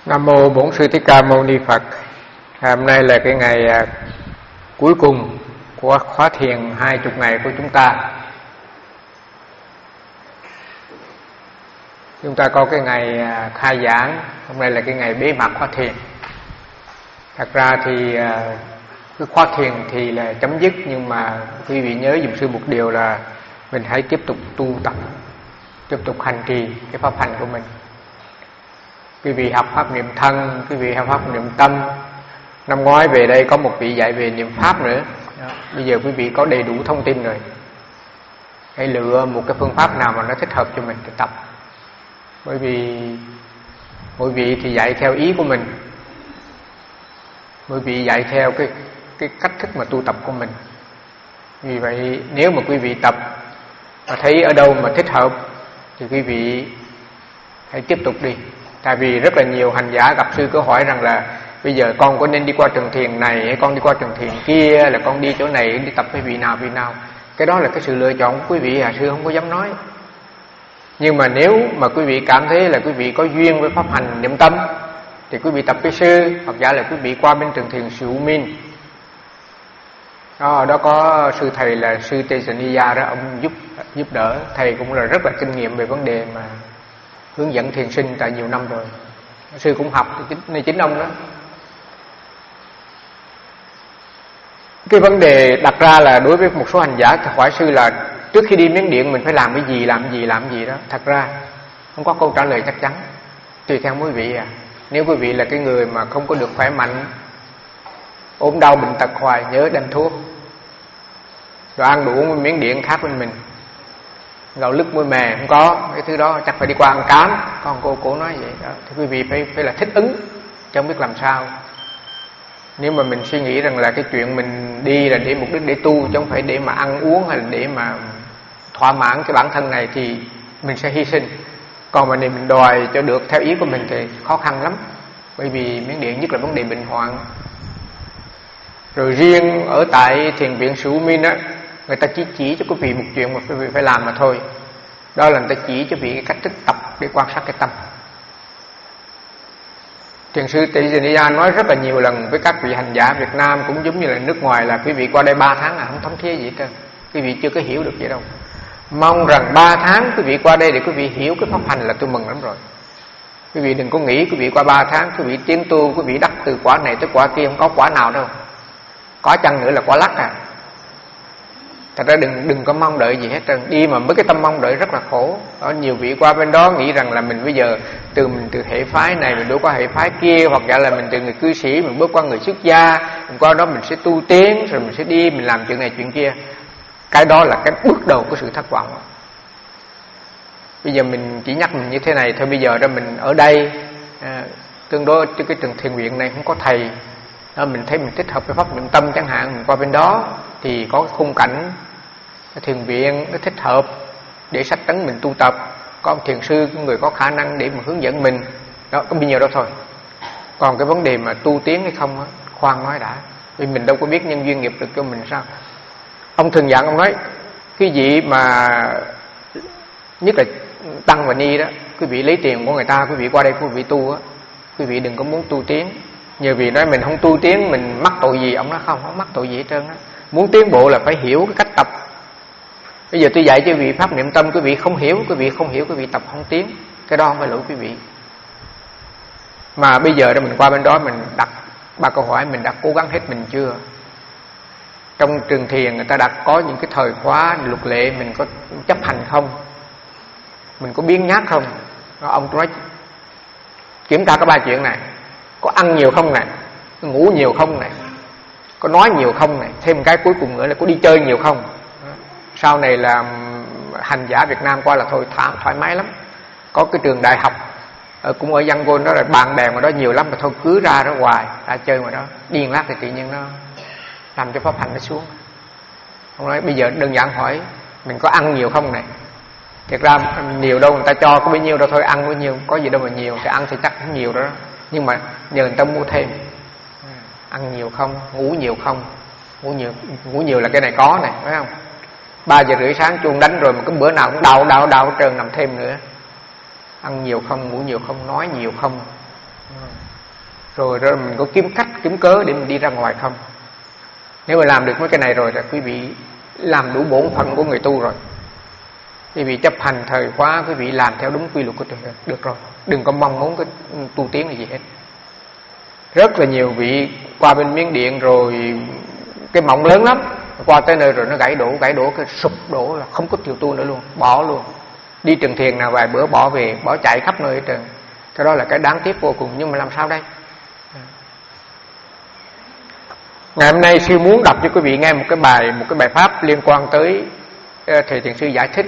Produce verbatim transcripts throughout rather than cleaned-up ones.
Nam mô Bổn Sư Thích Ca Mâu Ni Phật. Hôm nay là cái ngày à, cuối cùng của khóa thiền hai chục ngày của chúng ta. Chúng ta có cái ngày à, khai giảng, hôm nay là cái ngày bế mạc khóa thiền. Thật ra thì à, cái khóa thiền thì là chấm dứt, nhưng mà quý vị nhớ giùm sư một điều là mình hãy tiếp tục tu tập, tiếp tục hành trì cái pháp hành của mình. Quý vị học pháp niệm thân, quý vị học pháp niệm tâm. Năm ngoái về đây có một vị dạy về niệm pháp nữa. Đó. Bây giờ quý vị có đầy đủ thông tin rồi. Hãy lựa một cái phương pháp nào mà nó thích hợp cho mình để tập. Bởi vì mỗi vị thì dạy theo ý của mình, mỗi vị dạy theo cái cái cách thức mà tu tập của mình. Vì vậy nếu mà quý vị tập và thấy ở đâu mà thích hợp thì quý vị hãy tiếp tục đi. Tại vì rất là nhiều hành giả gặp sư có hỏi rằng là bây giờ con có nên đi qua trường thiền này hay con đi qua trường thiền kia, là con đi chỗ này đi tập với vị nào vị nào. Cái đó là cái sự lựa chọn của quý vị, à sư không có dám nói. Nhưng mà nếu mà quý vị cảm thấy là quý vị có duyên với pháp hành niệm tâm thì quý vị tập với sư, hoặc giả là quý vị qua bên trường thiền Sư Minh. Đó, đó có sư thầy là sư Tejaniya đó, ông giúp giúp đỡ. Thầy cũng là rất là kinh nghiệm về vấn đề mà hướng dẫn thiền sinh tại nhiều năm rồi. Sư cũng học nên chính ông đó. Cái vấn đề đặt ra là đối với một số hành giả hỏi sư là trước khi đi Miến Điện mình phải làm cái gì, làm gì, làm gì đó. Thật ra không có câu trả lời chắc chắn, tùy theo quý vị à. Nếu quý vị là cái người mà không có được khỏe mạnh, ốm đau bệnh tật hoài, nhớ đem thuốc. Rồi ăn đủ Miến Điện khác bên mình, gạo lứt muối mè không có, cái thứ đó chắc phải đi qua ăn cám. Con cô cổ nói vậy đó. Thì quý vị phải phải là thích ứng, chứ không biết làm sao. Nếu mà mình suy nghĩ rằng là cái chuyện mình đi là để mục đích để tu, chứ không phải để mà ăn uống hay là để mà thỏa mãn cái bản thân này, thì mình sẽ hy sinh. Còn mà nếu mình đòi cho được theo ý của mình thì khó khăn lắm. Bởi vì Miến Điện nhất là vấn đề bệnh hoạn. Rồi riêng ở tại thiền viện Sư Minh á, người ta chỉ chỉ cho quý vị một chuyện mà quý vị phải làm mà thôi. Đó là người ta chỉ cho quý vị cái cách thức tập để quan sát cái tâm. Thiền sư Tejaniya nói rất là nhiều lần với các vị hành giả Việt Nam cũng giống như là nước ngoài là quý vị qua đây ba tháng à không thấm thía gì hết trơn. Quý vị chưa có hiểu được gì đâu. Mong rằng ba tháng quý vị qua đây để quý vị hiểu cái pháp hành là tôi mừng lắm rồi. Quý vị đừng có nghĩ quý vị qua ba tháng quý vị tiến tu, quý vị đắc từ quả này tới quả kia, không có quả nào đâu. Có chăng nữa là quả lắc à. Thật ra đừng đừng có mong đợi gì hết trơn. Đi mà với cái tâm mong đợi rất là khổ. Có nhiều vị qua bên đó nghĩ rằng là mình bây giờ từ mình từ hệ phái này mình đổ qua hệ phái kia, hoặc giả là mình từ người cư sĩ mình bước qua người xuất gia, mình qua đó mình sẽ tu tiến, rồi mình sẽ đi mình làm chuyện này chuyện kia. Cái đó là cái bước đầu của sự thất vọng. Bây giờ mình chỉ nhắc mình như thế này thôi. Bây giờ đó mình ở đây à, tương đối trên cái trường thiền viện này không có thầy đó, mình thấy mình thích hợp với pháp niệm tâm chẳng hạn, mình qua bên đó thì có khung cảnh thiền viện nó thích hợp để sách tấn mình tu tập, có một thiền sư, người có khả năng để mà hướng dẫn mình đó, có bao nhiêu đó thôi. Còn cái vấn đề mà tu tiến hay không á, khoan nói đã, vì mình đâu có biết nhân duyên nghiệp được cho mình sao. Ông thường dặn, ông nói cái vị mà nhất là tăng và ni đó, quý vị lấy tiền của người ta, quý vị qua đây quý vị tu á, quý vị đừng có muốn tu tiến. Nhiều vị nói mình không tu tiến mình mắc tội gì, ông nói không, không mắc tội gì hết trơn á. Muốn tiến bộ là phải hiểu cái cách tập. Bây giờ tôi dạy cho quý vị pháp niệm tâm, quý vị không hiểu, quý vị không hiểu, quý vị tập không tiến. Cái đó không phải lỗi quý vị. Mà bây giờ mình qua bên đó mình đặt ba câu hỏi, mình đã cố gắng hết mình chưa? Trong trường thiền người ta đặt có những cái thời khóa luật lệ, mình có chấp hành không? Mình có biến nhát không? Ông nói kiểm tra có ba chuyện này. Có ăn nhiều không này, có ngủ nhiều không này, có nói nhiều không này, thêm cái cuối cùng nữa là có đi chơi nhiều không. Sau này là hành giả Việt Nam qua là thôi thoải, thoải mái lắm. Có cái trường đại học ở, cũng ở Yangon đó, là bạn bè mà đó nhiều lắm, mà thôi cứ ra đó hoài, ra chơi mà đó điên lát thì tự nhiên nó làm cho pháp hành nó xuống. Ông nói bây giờ đơn giản hỏi mình có ăn nhiều không này. Thiệt ra nhiều đâu người ta cho có bấy nhiêu đâu thôi, ăn bao nhiêu, có gì đâu mà nhiều, thì ăn thì chắc cũng nhiều đó. Nhưng mà nhờ người ta mua thêm. Ăn nhiều không, ngủ nhiều không. Ngủ nhiều ngủ nhiều là cái này có này, phải không? Ba giờ rưỡi sáng chuông đánh rồi mà cái bữa nào cũng đau đau đau hết trơn, nằm thêm nữa. Ăn nhiều không, ngủ nhiều không, nói nhiều không. Rồi rồi mình có kiếm cách kiếm cớ để mình đi ra ngoài không? Nếu mà làm được mấy cái này rồi là quý vị làm đủ bổn phận của người tu rồi. Quý vị chấp hành thời khóa, quý vị làm theo đúng quy luật của trời được rồi. Đừng có mong muốn cái tu tiến là gì hết. Rất là nhiều vị qua bên Miến Điện rồi cái mộng lớn lắm, qua tới nơi rồi nó gãy đổ, gãy đổ cái sụp đổ là không có chịu tu nữa luôn, bỏ luôn. Đi Trần Thiền nào vài bữa bỏ về, bỏ chạy khắp nơi hết trơn. Cái đó là cái đáng tiếc vô cùng, nhưng mà làm sao đây? Ngày hôm nay sư muốn đọc cho quý vị nghe một cái bài một cái bài pháp liên quan tới uh, thầy thiền sư giải thích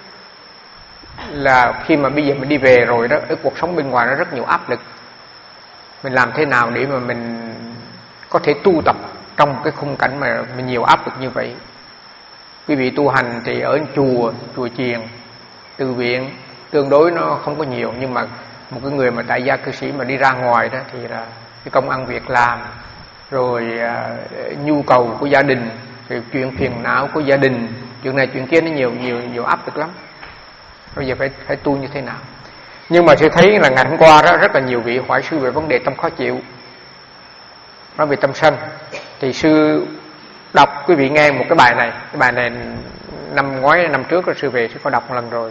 là khi mà bây giờ mình đi về rồi đó, ở cuộc sống bên ngoài nó rất nhiều áp lực. Mình làm thế nào để mà mình có thể tu tập trong cái khung cảnh mà mình nhiều áp lực như vậy? Quý vị tu hành thì ở chùa, chùa chiền, từ viện tương đối nó không có nhiều, nhưng mà một cái người mà tại gia cư sĩ mà đi ra ngoài đó thì là cái công ăn việc làm, rồi uh, nhu cầu của gia đình, rồi chuyện phiền não của gia đình, chuyện này chuyện kia nó nhiều nhiều nhiều áp lực lắm. Bây giờ phải phải tu như thế nào? Nhưng mà sư thấy là ngày hôm qua đó rất là nhiều vị hỏi sư về vấn đề tâm khó chịu, nói về tâm sân. Thì sư đọc quý vị nghe một cái bài này. Cái bài này năm ngoái năm trước rồi sư về sư có đọc một lần rồi.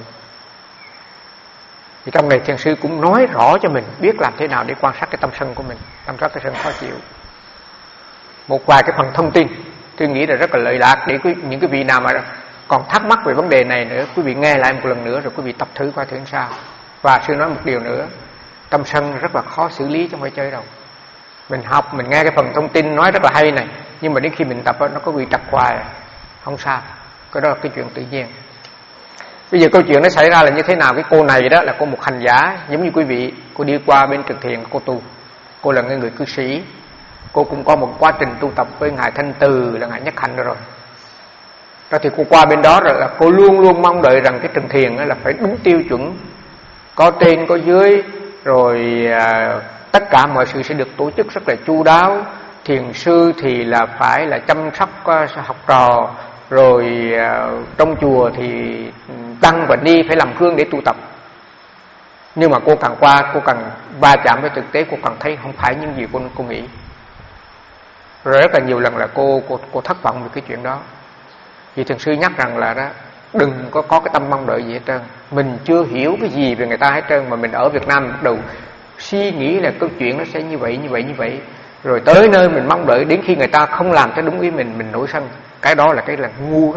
Thì trong này thiền sư cũng nói rõ cho mình biết làm thế nào để quan sát cái tâm sân của mình, tâm sát cái sân khó chịu. Một vài cái phần thông tin tôi nghĩ là rất là lợi lạc để quý, những cái vị nào mà còn thắc mắc về vấn đề này nữa, quý vị nghe lại một lần nữa rồi quý vị tập thử qua thử sao. Và sư nói một điều nữa, tâm sân rất là khó xử lý, chứ không phải chơi đâu. Mình học, mình nghe cái phần thông tin nói rất là hay này, nhưng mà đến khi mình tập nó có bị trật hoài, không sao. Cái đó là cái chuyện tự nhiên. Bây giờ câu chuyện nó xảy ra là như thế nào? Cái cô này đó là cô một hành giả, giống như quý vị, cô đi qua bên Trần Thiền, cô tu. Cô là người cư sĩ, cô cũng có một quá trình tu tập với ngài Thanh Từ là ngài Nhất Hạnh rồi. Đó thì cô qua bên đó rồi là cô luôn luôn mong đợi rằng cái Trần Thiền là phải đúng tiêu chuẩn, có trên có dưới, rồi à, tất cả mọi sự sẽ được tổ chức rất là chu đáo. Thiền sư thì là phải là chăm sóc uh, học trò, rồi uh, trong chùa thì tăng và ni phải làm gương để tu tập. Nhưng mà cô càng qua, cô càng va chạm với thực tế, cô càng thấy không phải những gì cô cô nghĩ. Rồi rất là nhiều lần là cô cô cô thất vọng về cái chuyện đó. Vì thiền sư nhắc rằng là đó, đừng có có cái tâm mong đợi gì hết trơn. Mình chưa hiểu cái gì về người ta hết trơn, mà mình ở Việt Nam bắt đầu suy nghĩ là câu chuyện nó sẽ như vậy như vậy như vậy, rồi tới nơi mình mong đợi, đến khi người ta không làm theo đúng ý mình, mình nổi sân. Cái đó là cái là ngu đó.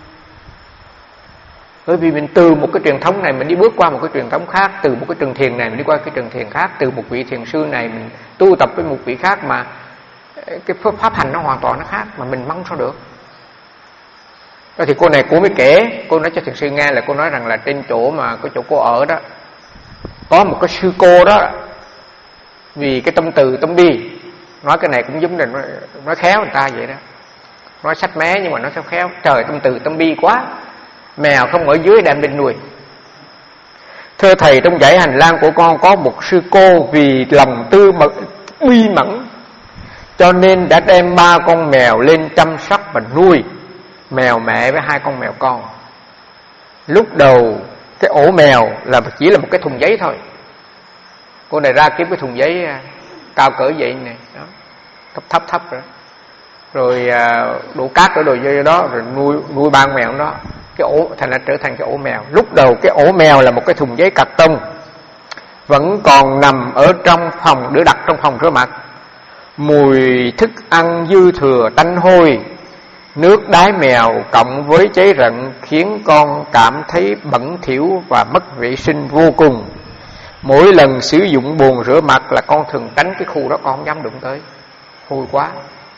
Bởi vì mình từ một cái truyền thống này mình đi bước qua một cái truyền thống khác, từ một cái trường thiền này mình đi qua cái trường thiền khác, từ một vị thiền sư này mình tu tập với một vị khác, mà cái pháp hành nó hoàn toàn nó khác, mà mình mong sao được. Đó thì cô này cô mới kể, cô nói cho thiền sư nghe là cô nói rằng là trên chỗ mà cái chỗ cô ở đó có một cái sư cô đó, vì cái tâm từ tâm bi, nói cái này cũng giống là nói, nói khéo người ta vậy đó, nói sách mé nhưng mà nói sao khéo. Trời, tâm từ tâm bi quá, mèo không ở dưới đem lên nuôi. Thưa thầy, trong dãy hành lang của con có một sư cô vì lòng tư mật bi mẫn, cho nên đã đem ba con mèo lên chăm sóc và nuôi, mèo mẹ với hai con mèo con. Lúc đầu cái ổ mèo là chỉ là một cái thùng giấy thôi. Cô này ra kiếm cái thùng giấy cao cỡ vậy này, đó, thấp thấp thấp rồi, rồi đổ cát đổ đồ vô đó, rồi nuôi nuôi ba con mèo đó. Cái ổ thành là trở thành cái ổ mèo. Lúc đầu cái ổ mèo là một cái thùng giấy cạc tông, vẫn còn nằm ở trong phòng, được đặt trong phòng rửa mặt. Mùi thức ăn dư thừa tanh hôi, nước đái mèo cộng với cháy rận khiến con cảm thấy bẩn thỉu và mất vệ sinh vô cùng. Mỗi lần sử dụng bồn rửa mặt là con thường tránh cái khu đó, con không dám đụng tới, hôi quá.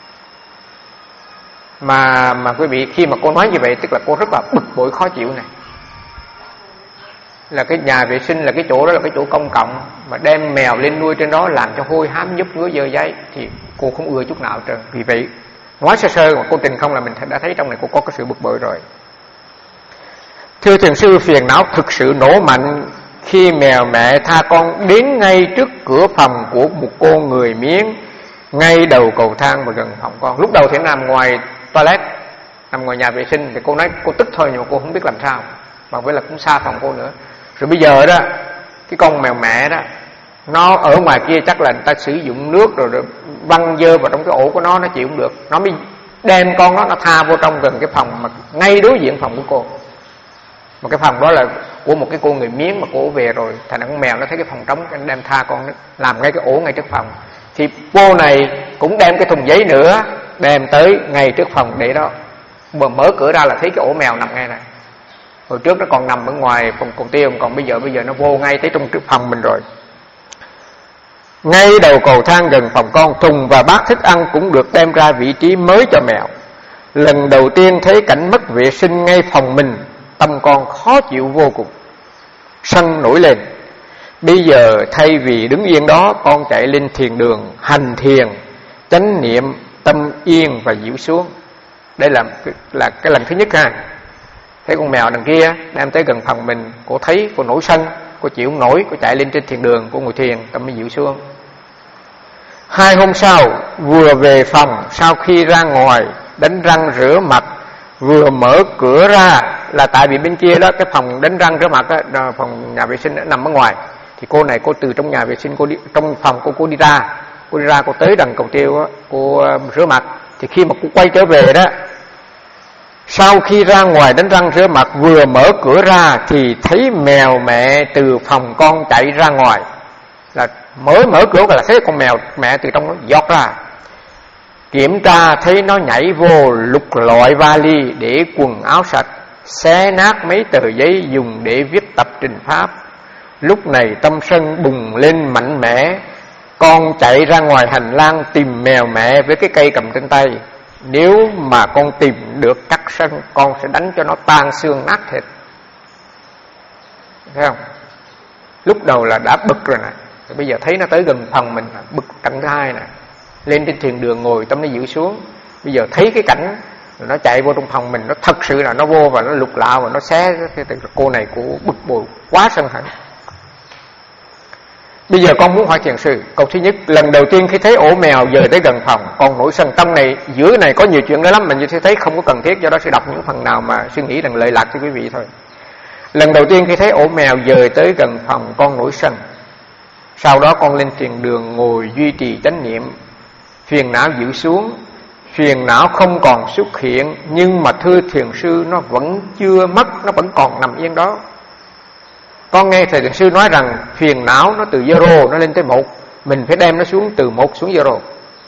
Mà mà quý vị, khi mà cô nói như vậy tức là cô rất là bực bội khó chịu này. Là cái nhà vệ sinh, là cái chỗ đó là cái chỗ công cộng, mà đem mèo lên nuôi trên đó làm cho hôi hám nhúc ngứa dơ giấy, thì cô không ưa chút nào trơn. Vì vậy nói sơ sơ mà cô trình không là mình đã thấy trong này cô có cái sự bực bội rồi. Thưa thiền sư, phiền não thực sự nổ mạnh khi mèo mẹ tha con đến ngay trước cửa phòng của một cô người Miến, ngay đầu cầu thang và gần phòng con. Lúc đầu thì nằm ngoài toilet, nằm ngoài nhà vệ sinh, thì cô nói cô tức thôi, nhưng mà cô không biết làm sao, bằng với là cũng xa phòng cô nữa. Rồi bây giờ đó, cái con mèo mẹ đó Nó ở ngoài kia chắc là người ta sử dụng nước rồi, rồi văng dơ vào trong cái ổ của nó, nó chịu không được. Nó mới đem con nó, nó tha vô trong gần cái phòng mà ngay đối diện phòng của cô. Mà cái phòng đó là của một cái cô người Miến mà cô về rồi. Thành ra con mèo nó thấy cái phòng trống, nó đem tha con nó làm ngay cái ổ ngay trước phòng. Thì cô này cũng đem cái thùng giấy nữa đem tới ngay trước phòng để đó. Vừa mở cửa ra là thấy cái ổ mèo nằm ngay này. Hồi trước nó còn nằm ở ngoài phòng cầu tiêu, còn bây giờ bây giờ nó vô ngay tới trong trước phòng mình rồi. Ngay đầu cầu thang gần phòng con, thùng và bát thức ăn cũng được đem ra vị trí mới cho mèo. Lần đầu tiên thấy cảnh mất vệ sinh ngay phòng mình, tâm con khó chịu vô cùng, sân nổi lên. Bây giờ thay vì đứng yên đó, con chạy lên thiền đường hành thiền, chánh niệm, tâm yên và dịu xuống. Đây là là cái lần thứ nhất ha. Thấy con mèo đằng kia đem tới gần phòng mình, cô thấy cô nổi sân, cô chịu không nổi, cô chạy lên trên thiền đường, cô ngồi thiền, tâm mới dịu xuống. Hai hôm sau, vừa về phòng, sau khi ra ngoài đánh răng rửa mặt, vừa mở cửa ra, là tại vì bên kia đó cái phòng đánh răng rửa mặt đó, phòng nhà vệ sinh đó, nằm ở ngoài. Thì cô này cô từ trong nhà vệ sinh, cô đi trong phòng cô cô đi ra, cô đi ra cô tới đằng cầu tiêu đó, cô rửa mặt. Thì khi mà cô quay trở về đó, sau khi ra ngoài đánh răng rửa mặt, vừa mở cửa ra thì thấy mèo mẹ từ phòng con chạy ra ngoài. Là mới mở cửa là thấy con mèo mẹ từ trong nó giọt ra. Kiểm tra thấy nó nhảy vô lục lọi vali để quần áo sạch, xé nát mấy tờ giấy dùng để viết tập trình pháp. Lúc này tâm sân bùng lên mạnh mẽ, con chạy ra ngoài hành lang tìm mèo mẹ với cái cây cầm trên tay. Nếu mà con tìm được cắt sân, con sẽ đánh cho nó tan xương nát thịt. Thấy không? Lúc đầu là đã bực rồi nè, rồi bây giờ thấy nó tới gần phòng mình, bực trận thứ hai nè. Lên trên thuyền đường ngồi, tâm nó dịu xuống. Bây giờ thấy cái cảnh nó chạy vô trong phòng mình, nó thật sự là nó vô và nó lục lạo và nó xé. Cô này cô bực bội quá sân hận. Bây giờ con muốn hỏi thiền sư, câu thứ nhất, lần đầu tiên khi thấy ổ mèo dời tới gần phòng, con nổi sân. Tâm này giữa này có nhiều chuyện đó lắm, mình như thấy không có cần thiết, do đó sẽ đọc những phần nào mà suy nghĩ rằng lợi lạc cho quý vị thôi. Lần đầu tiên khi thấy ổ mèo dời tới gần phòng, con nổi sân. Sau đó con lên thiền đường ngồi duy trì chánh niệm, phiền não dịu xuống. Phiền não không còn xuất hiện, nhưng mà thưa thiền sư, nó vẫn chưa mất, nó vẫn còn nằm yên đó. Con nghe thầy thiền sư nói rằng phiền não nó từ zero nó lên tới một, mình phải đem nó xuống từ một xuống zero.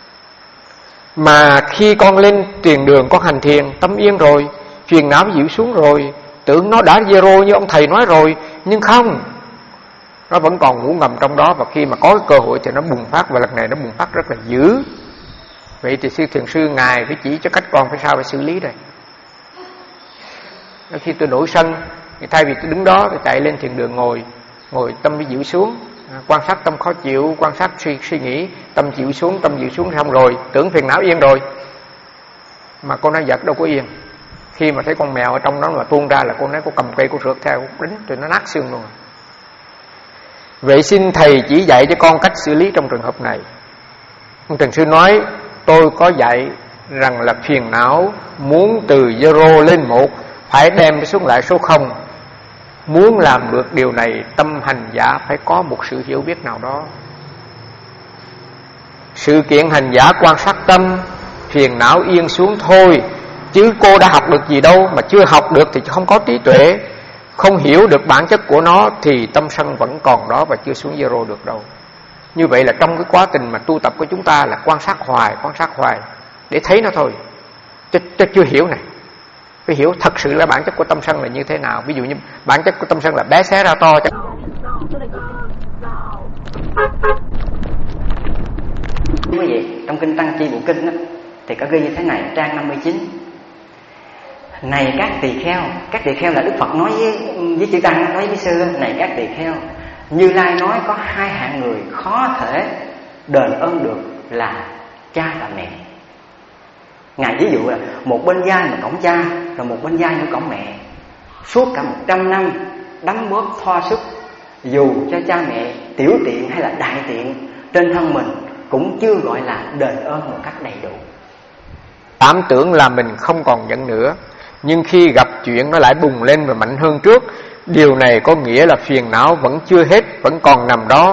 Mà khi con lên thiền đường con hành thiền, tâm yên rồi, phiền não dịu xuống rồi, tưởng nó đã zero như ông thầy nói rồi, nhưng không, nó vẫn còn ngủ ngầm trong đó. Và khi mà có cái cơ hội thì nó bùng phát, và lần này nó bùng phát rất là dữ. Vậy thì sư thiền sư ngài phải chỉ cho cách con phải sao phải xử lý đây. Khi tôi nổi sân thì thay vì tôi đứng đó, tôi chạy lên thiền đường ngồi, ngồi tâm mới dịu xuống, quan sát tâm khó chịu, quan sát suy, suy nghĩ, tâm dịu xuống, tâm dịu xuống xong rồi, tưởng phiền não yên rồi, mà cô nói giật đâu có yên. Khi mà thấy con mèo ở trong đó mà tuôn ra là cô nói cô cầm cây cô rượt theo, đánh rồi nó nát xương luôn. Vậy xin thầy chỉ dạy cho con cách xử lý trong trường hợp này. Ông thiền sư nói, tôi có dạy rằng là phiền não muốn từ zero lên một phải đem xuống lại số không. Muốn làm được điều này, tâm hành giả phải có một sự hiểu biết nào đó. Sự kiện hành giả quan sát tâm, phiền não yên xuống thôi. Chứ cô đã học được gì đâu, mà chưa học được thì không có trí tuệ, không hiểu được bản chất của nó thì tâm sân vẫn còn đó và chưa xuống zero được đâu. Như vậy là trong cái quá trình mà tu tập của chúng ta là quan sát hoài, quan sát hoài để thấy nó thôi, chứ, chứ chưa hiểu này. Phải hiểu thật sự là bản chất của tâm sân là như thế nào. Ví dụ như bản chất của tâm sân là bé xé ra to. Quý vị, trong kinh Tăng Chi Bộ Kinh đó, thì có ghi như thế này, trang năm mươi chín. Này các tỳ kheo, các tỳ kheo là Đức Phật nói với, với chư Tăng, nói với sư, này các tỳ kheo, Như Lai nói có hai hạng người khó thể đền ơn được là cha và mẹ. Ngài ví dụ là một bên vai mà cõng cha, rồi một bên vai nữa cõng mẹ. Suốt cả một trăm năm đấm bóp thoa sức, dù cho cha mẹ tiểu tiện hay là đại tiện trên thân mình cũng chưa gọi là đền ơn một cách đầy đủ. Tám tưởng là mình không còn giận nữa, nhưng khi gặp chuyện nó lại bùng lên và mạnh hơn trước. Điều này có nghĩa là phiền não vẫn chưa hết, vẫn còn nằm đó,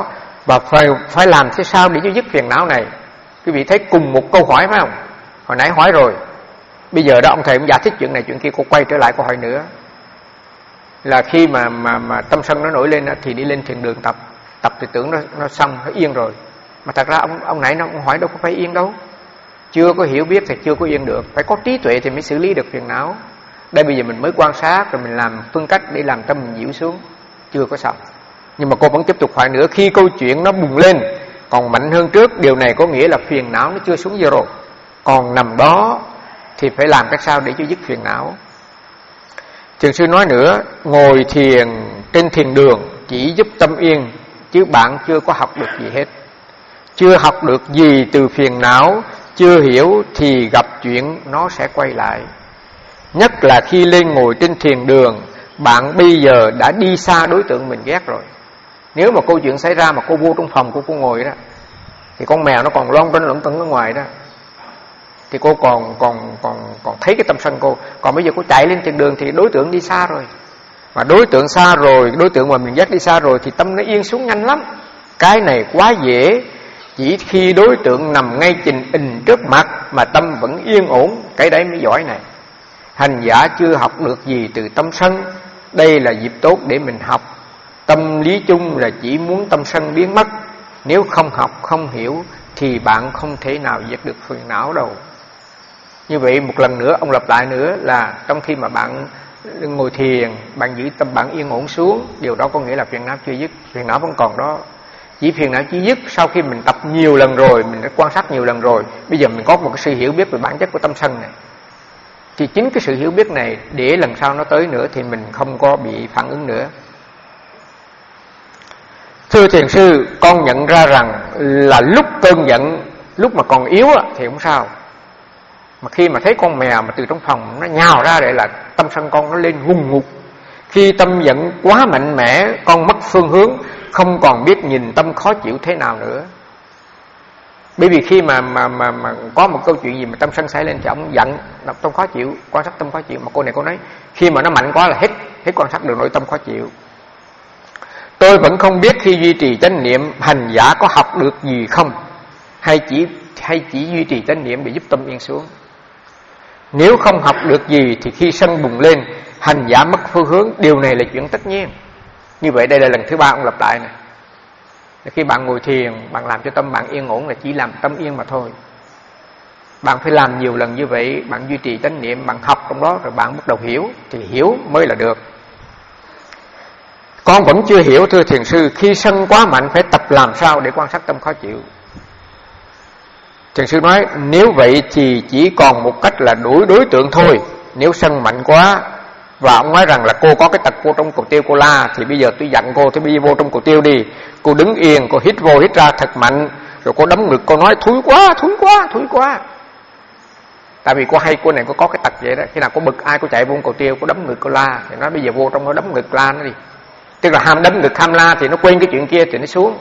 Và phải, phải làm thế sao để cho dứt phiền não này. Quý vị thấy cùng một câu hỏi phải không? Hồi nãy hỏi rồi, bây giờ đó ông thầy cũng giải thích chuyện này chuyện kia, cô quay trở lại câu hỏi nữa. Là khi mà mà mà tâm sân nó nổi lên đó, thì đi lên thiền đường tập, tập thì tưởng nó nó xong, nó yên rồi. Mà thật ra ông ông nãy nó cũng hỏi đâu có phải yên đâu. Chưa có hiểu biết thì chưa có yên được, phải có trí tuệ thì mới xử lý được phiền não. Đây bây giờ mình mới quan sát rồi mình làm phương cách để làm tâm mình dịu xuống, chưa có xong. Nhưng mà cô vẫn tiếp tục hỏi nữa, khi câu chuyện nó bùng lên còn mạnh hơn trước, điều này có nghĩa là phiền não nó chưa xuống zero, còn nằm đó thì phải làm cách sao để cho dứt phiền não. Thiền sư nói nữa, ngồi thiền trên thiền đường chỉ giúp tâm yên, chứ bạn chưa có học được gì hết. Chưa học được gì từ phiền não, chưa hiểu thì gặp chuyện nó sẽ quay lại. Nhất là khi lên ngồi trên thiền đường, bạn bây giờ đã đi xa đối tượng mình ghét rồi. Nếu mà câu chuyện xảy ra mà cô vô trong phòng của cô ngồi đó, thì con mèo nó còn lon trên lẫn tận ở ngoài đó, thì cô còn còn còn còn thấy cái tâm sân cô. Còn bây giờ cô chạy lên thiền đường thì đối tượng đi xa rồi. Mà đối tượng xa rồi, đối tượng mà mình ghét đi xa rồi thì tâm nó yên xuống nhanh lắm. Cái này quá dễ. Chỉ khi đối tượng nằm ngay trình hình trước mặt mà tâm vẫn yên ổn, cái đấy mới giỏi này. Hành giả chưa học được gì từ tâm sân, đây là dịp tốt để mình học. Tâm lý chung là chỉ muốn tâm sân biến mất. Nếu không học, không hiểu thì bạn không thể nào diệt được phiền não đâu. Như vậy một lần nữa, ông lặp lại nữa là trong khi mà bạn ngồi thiền, bạn giữ tâm bạn yên ổn xuống, điều đó có nghĩa là phiền não chưa dứt, phiền não vẫn còn đó. Chỉ phiền não chưa dứt sau khi mình tập nhiều lần rồi, mình đã quan sát nhiều lần rồi, bây giờ mình có một cái sự hiểu biết về bản chất của tâm sân này. Thì chính cái sự hiểu biết này để lần sau nó tới nữa thì mình không có bị phản ứng nữa. Thưa thiền sư, con nhận ra rằng là lúc cơn giận, lúc mà còn yếu thì không sao. Mà khi mà thấy con mèo mà từ trong phòng nó nhào ra để là tâm sân con nó lên hùng ngục. Khi tâm giận quá mạnh mẽ, con mất phương hướng, không còn biết nhìn tâm khó chịu thế nào nữa. Bởi vì khi mà mà mà mà có một câu chuyện gì mà tâm sân xảy lên thì ông giận, tâm khó chịu, quan sát tâm khó chịu. Mà cô này cô nói khi mà nó mạnh quá là hết hết quan sát được nội tâm khó chịu. Tôi vẫn không biết khi duy trì chánh niệm, hành giả có học được gì không, hay chỉ hay chỉ duy trì chánh niệm để giúp tâm yên xuống. Nếu không học được gì thì khi sân bùng lên, hành giả mất phương hướng, điều này là chuyện tất nhiên. Như vậy đây là lần thứ ba ông lặp lại này. Khi bạn ngồi thiền, bạn làm cho tâm bạn yên ổn là chỉ làm tâm yên mà thôi. Bạn phải làm nhiều lần như vậy, bạn duy trì chánh niệm, bạn học trong đó rồi bạn bắt đầu hiểu, thì hiểu mới là được. Con vẫn chưa hiểu thưa thiền sư, khi sân quá mạnh phải tập làm sao để quan sát tâm khó chịu. Thiền sư nói nếu vậy thì chỉ còn một cách là đổi đối tượng thôi. Nếu sân mạnh quá, và ông nói rằng là cô có cái tật cô trong cầu tiêu cô la, thì bây giờ tôi dặn cô, thì bây giờ vô trong cầu tiêu đi, cô đứng yên, cô hít vô hít ra thật mạnh, rồi cô đấm ngực, cô nói thúi quá, thúi quá, thúi quá. Tại vì cô hay cô này cô có cái tật vậy đó, khi nào cô bực ai cô chạy vô cầu tiêu, cô đấm ngực cô la, thì nói bây giờ vô trong nó đấm ngực la nó đi. Tức là ham đấm ngực ham la thì nó quên cái chuyện kia thì nó xuống.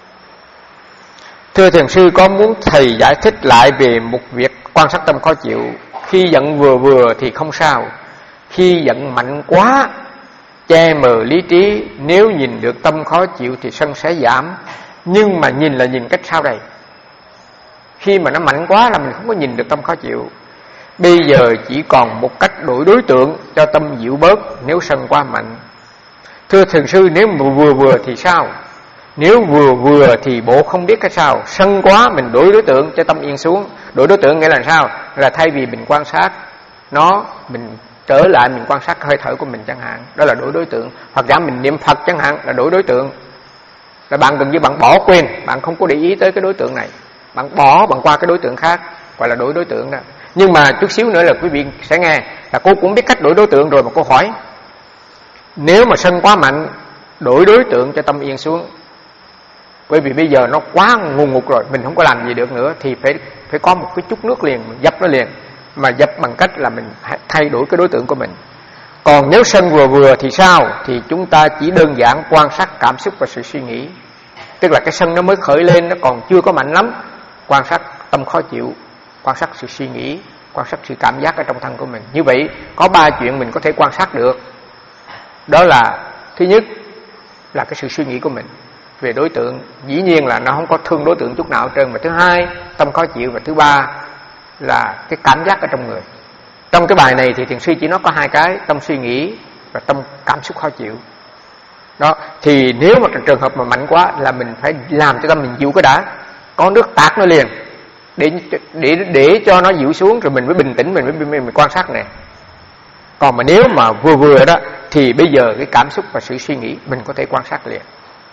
Thưa thiền sư, có muốn thầy giải thích lại về một việc quan sát tâm khó chịu. Khi giận vừa vừa thì không sao, khi giận mạnh quá che mờ lý trí, nếu nhìn được tâm khó chịu thì sân sẽ giảm. Nhưng mà nhìn là nhìn cách sao đây? Khi mà nó mạnh quá là mình không có nhìn được tâm khó chịu. Bây giờ chỉ còn một cách đổi đối tượng cho tâm dịu bớt nếu sân quá mạnh. Thưa thiền sư, nếu mà vừa vừa thì sao? Nếu vừa vừa thì bộ không biết cái sao. Sân quá mình đổi đối tượng cho tâm yên xuống. Đổi đối tượng nghĩa là sao? Là thay vì mình quan sát nó, mình trở lại mình quan sát hơi thở của mình chẳng hạn, đó là đổi đối tượng. Hoặc giả mình niệm Phật chẳng hạn là đổi đối tượng. Là bạn gần như bạn bỏ quên, bạn không có để ý tới cái đối tượng này, bạn bỏ bạn qua cái đối tượng khác, gọi là đổi đối tượng đó. Nhưng mà chút xíu nữa là quý vị sẽ nghe là cô cũng biết cách đổi đối tượng rồi, mà cô hỏi nếu mà sân quá mạnh đổi đối tượng cho tâm yên xuống. Bởi vì bây giờ nó quá ngùng ngục rồi, mình không có làm gì được nữa, thì phải phải có một cái chút nước liền, mình dập nó liền. Mà dập bằng cách là mình thay đổi cái đối tượng của mình. Còn nếu sân vừa vừa thì sao? Thì chúng ta chỉ đơn giản quan sát cảm xúc và sự suy nghĩ. Tức là cái sân nó mới khởi lên, nó còn chưa có mạnh lắm. Quan sát tâm khó chịu, quan sát sự suy nghĩ, quan sát sự cảm giác ở trong thân của mình. Như vậy có ba chuyện mình có thể quan sát được. Đó là thứ nhất là cái sự suy nghĩ của mình. về đối tượng, dĩ nhiên là nó không có thương đối tượng chút nào hết trơn. Mà thứ hai, tâm khó chịu. Và thứ ba là cái cảm giác ở trong người. Trong cái bài này thì thiền sư chỉ nói có hai cái: tâm suy nghĩ và tâm cảm xúc khó chịu. Đó, thì nếu mà trường hợp mà mạnh quá là mình phải làm cho tâm mình dịu cái đã, có nước tạt nó liền để để để cho nó dịu xuống, rồi mình mới bình tĩnh, mình mới mình, mình quan sát này. Còn mà nếu mà vừa vừa đó thì bây giờ cái cảm xúc và sự suy nghĩ mình có thể quan sát liền.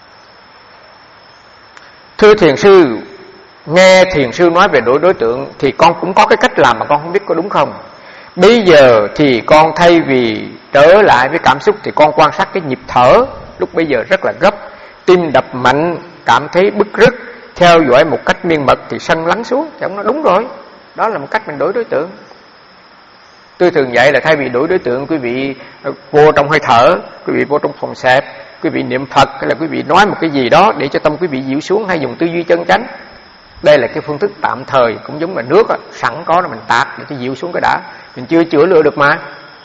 Thưa thiền sư, nghe thiền sư nói về đổi đối tượng thì con cũng có cái cách làm mà con không biết có đúng không. Bây giờ thì con thay vì trở lại với cảm xúc thì con quan sát cái nhịp thở. Lúc bây giờ rất là gấp, tim đập mạnh, cảm thấy bứt rứt, theo dõi một cách miên mật thì sân lắng xuống. Thì ông nói đúng rồi, đó là một cách mình đổi đối tượng. Tôi thường dạy là thay vì đổi đối tượng, quý vị vô trong hơi thở, quý vị vô trong phòng xẹp, quý vị niệm Phật, hay là quý vị nói một cái gì đó để cho tâm quý vị dịu xuống, hay dùng tư duy chân chánh. Đây là cái phương thức tạm thời, cũng giống là nước á, sẵn có nó mình tạt để cho dịu xuống cái đã. Mình chưa chữa lửa được mà.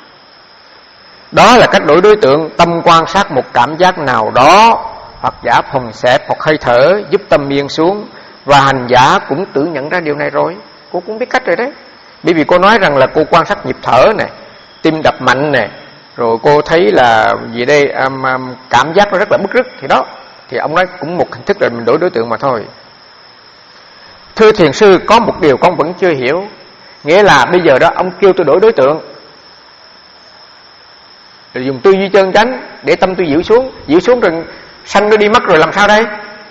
Đó là cách đổi đối tượng. Tâm quan sát một cảm giác nào đó, hoặc giả phòng xẹp hoặc hơi thở, giúp tâm yên xuống. Và hành giả cũng tự nhận ra điều này rồi. Cô cũng biết cách rồi đấy. Bởi vì cô nói rằng là cô quan sát nhịp thở nè, tim đập mạnh nè, rồi cô thấy là gì đây, um, um, cảm giác nó rất là bứt rứt. Thì đó, thì ông nói cũng một hình thức là mình đổi đối tượng mà thôi. Thưa thiền sư, có một điều con vẫn chưa hiểu. Nghĩa là bây giờ đó ông kêu tôi đổi đối tượng, rồi dùng tư duy chân chánh để tâm tôi dịu xuống. Dịu xuống rồi sanh nó đi mất rồi làm sao đây?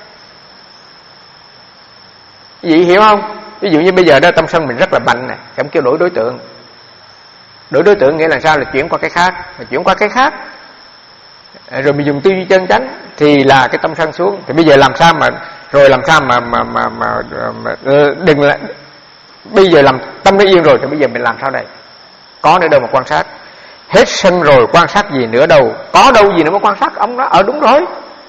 Vậy hiểu không? Ví dụ như bây giờ đó tâm sân mình rất là mạnh nè, ông kêu đổi đối tượng. Đổi đối tượng nghĩa là sao? Là chuyển qua cái khác, là chuyển qua cái khác. Rồi mình dùng tư duy chân chánh thì là cái tâm sân xuống. Thì bây giờ làm sao mà rồi làm sao mà mà mà, mà, mà đừng là bây giờ làm tâm nó yên rồi thì bây giờ mình làm sao đây? Có nữa đâu mà quan sát. Hết sân rồi quan sát gì nữa đâu, có đâu gì nữa mà quan sát. Ông nói ở đúng rồi,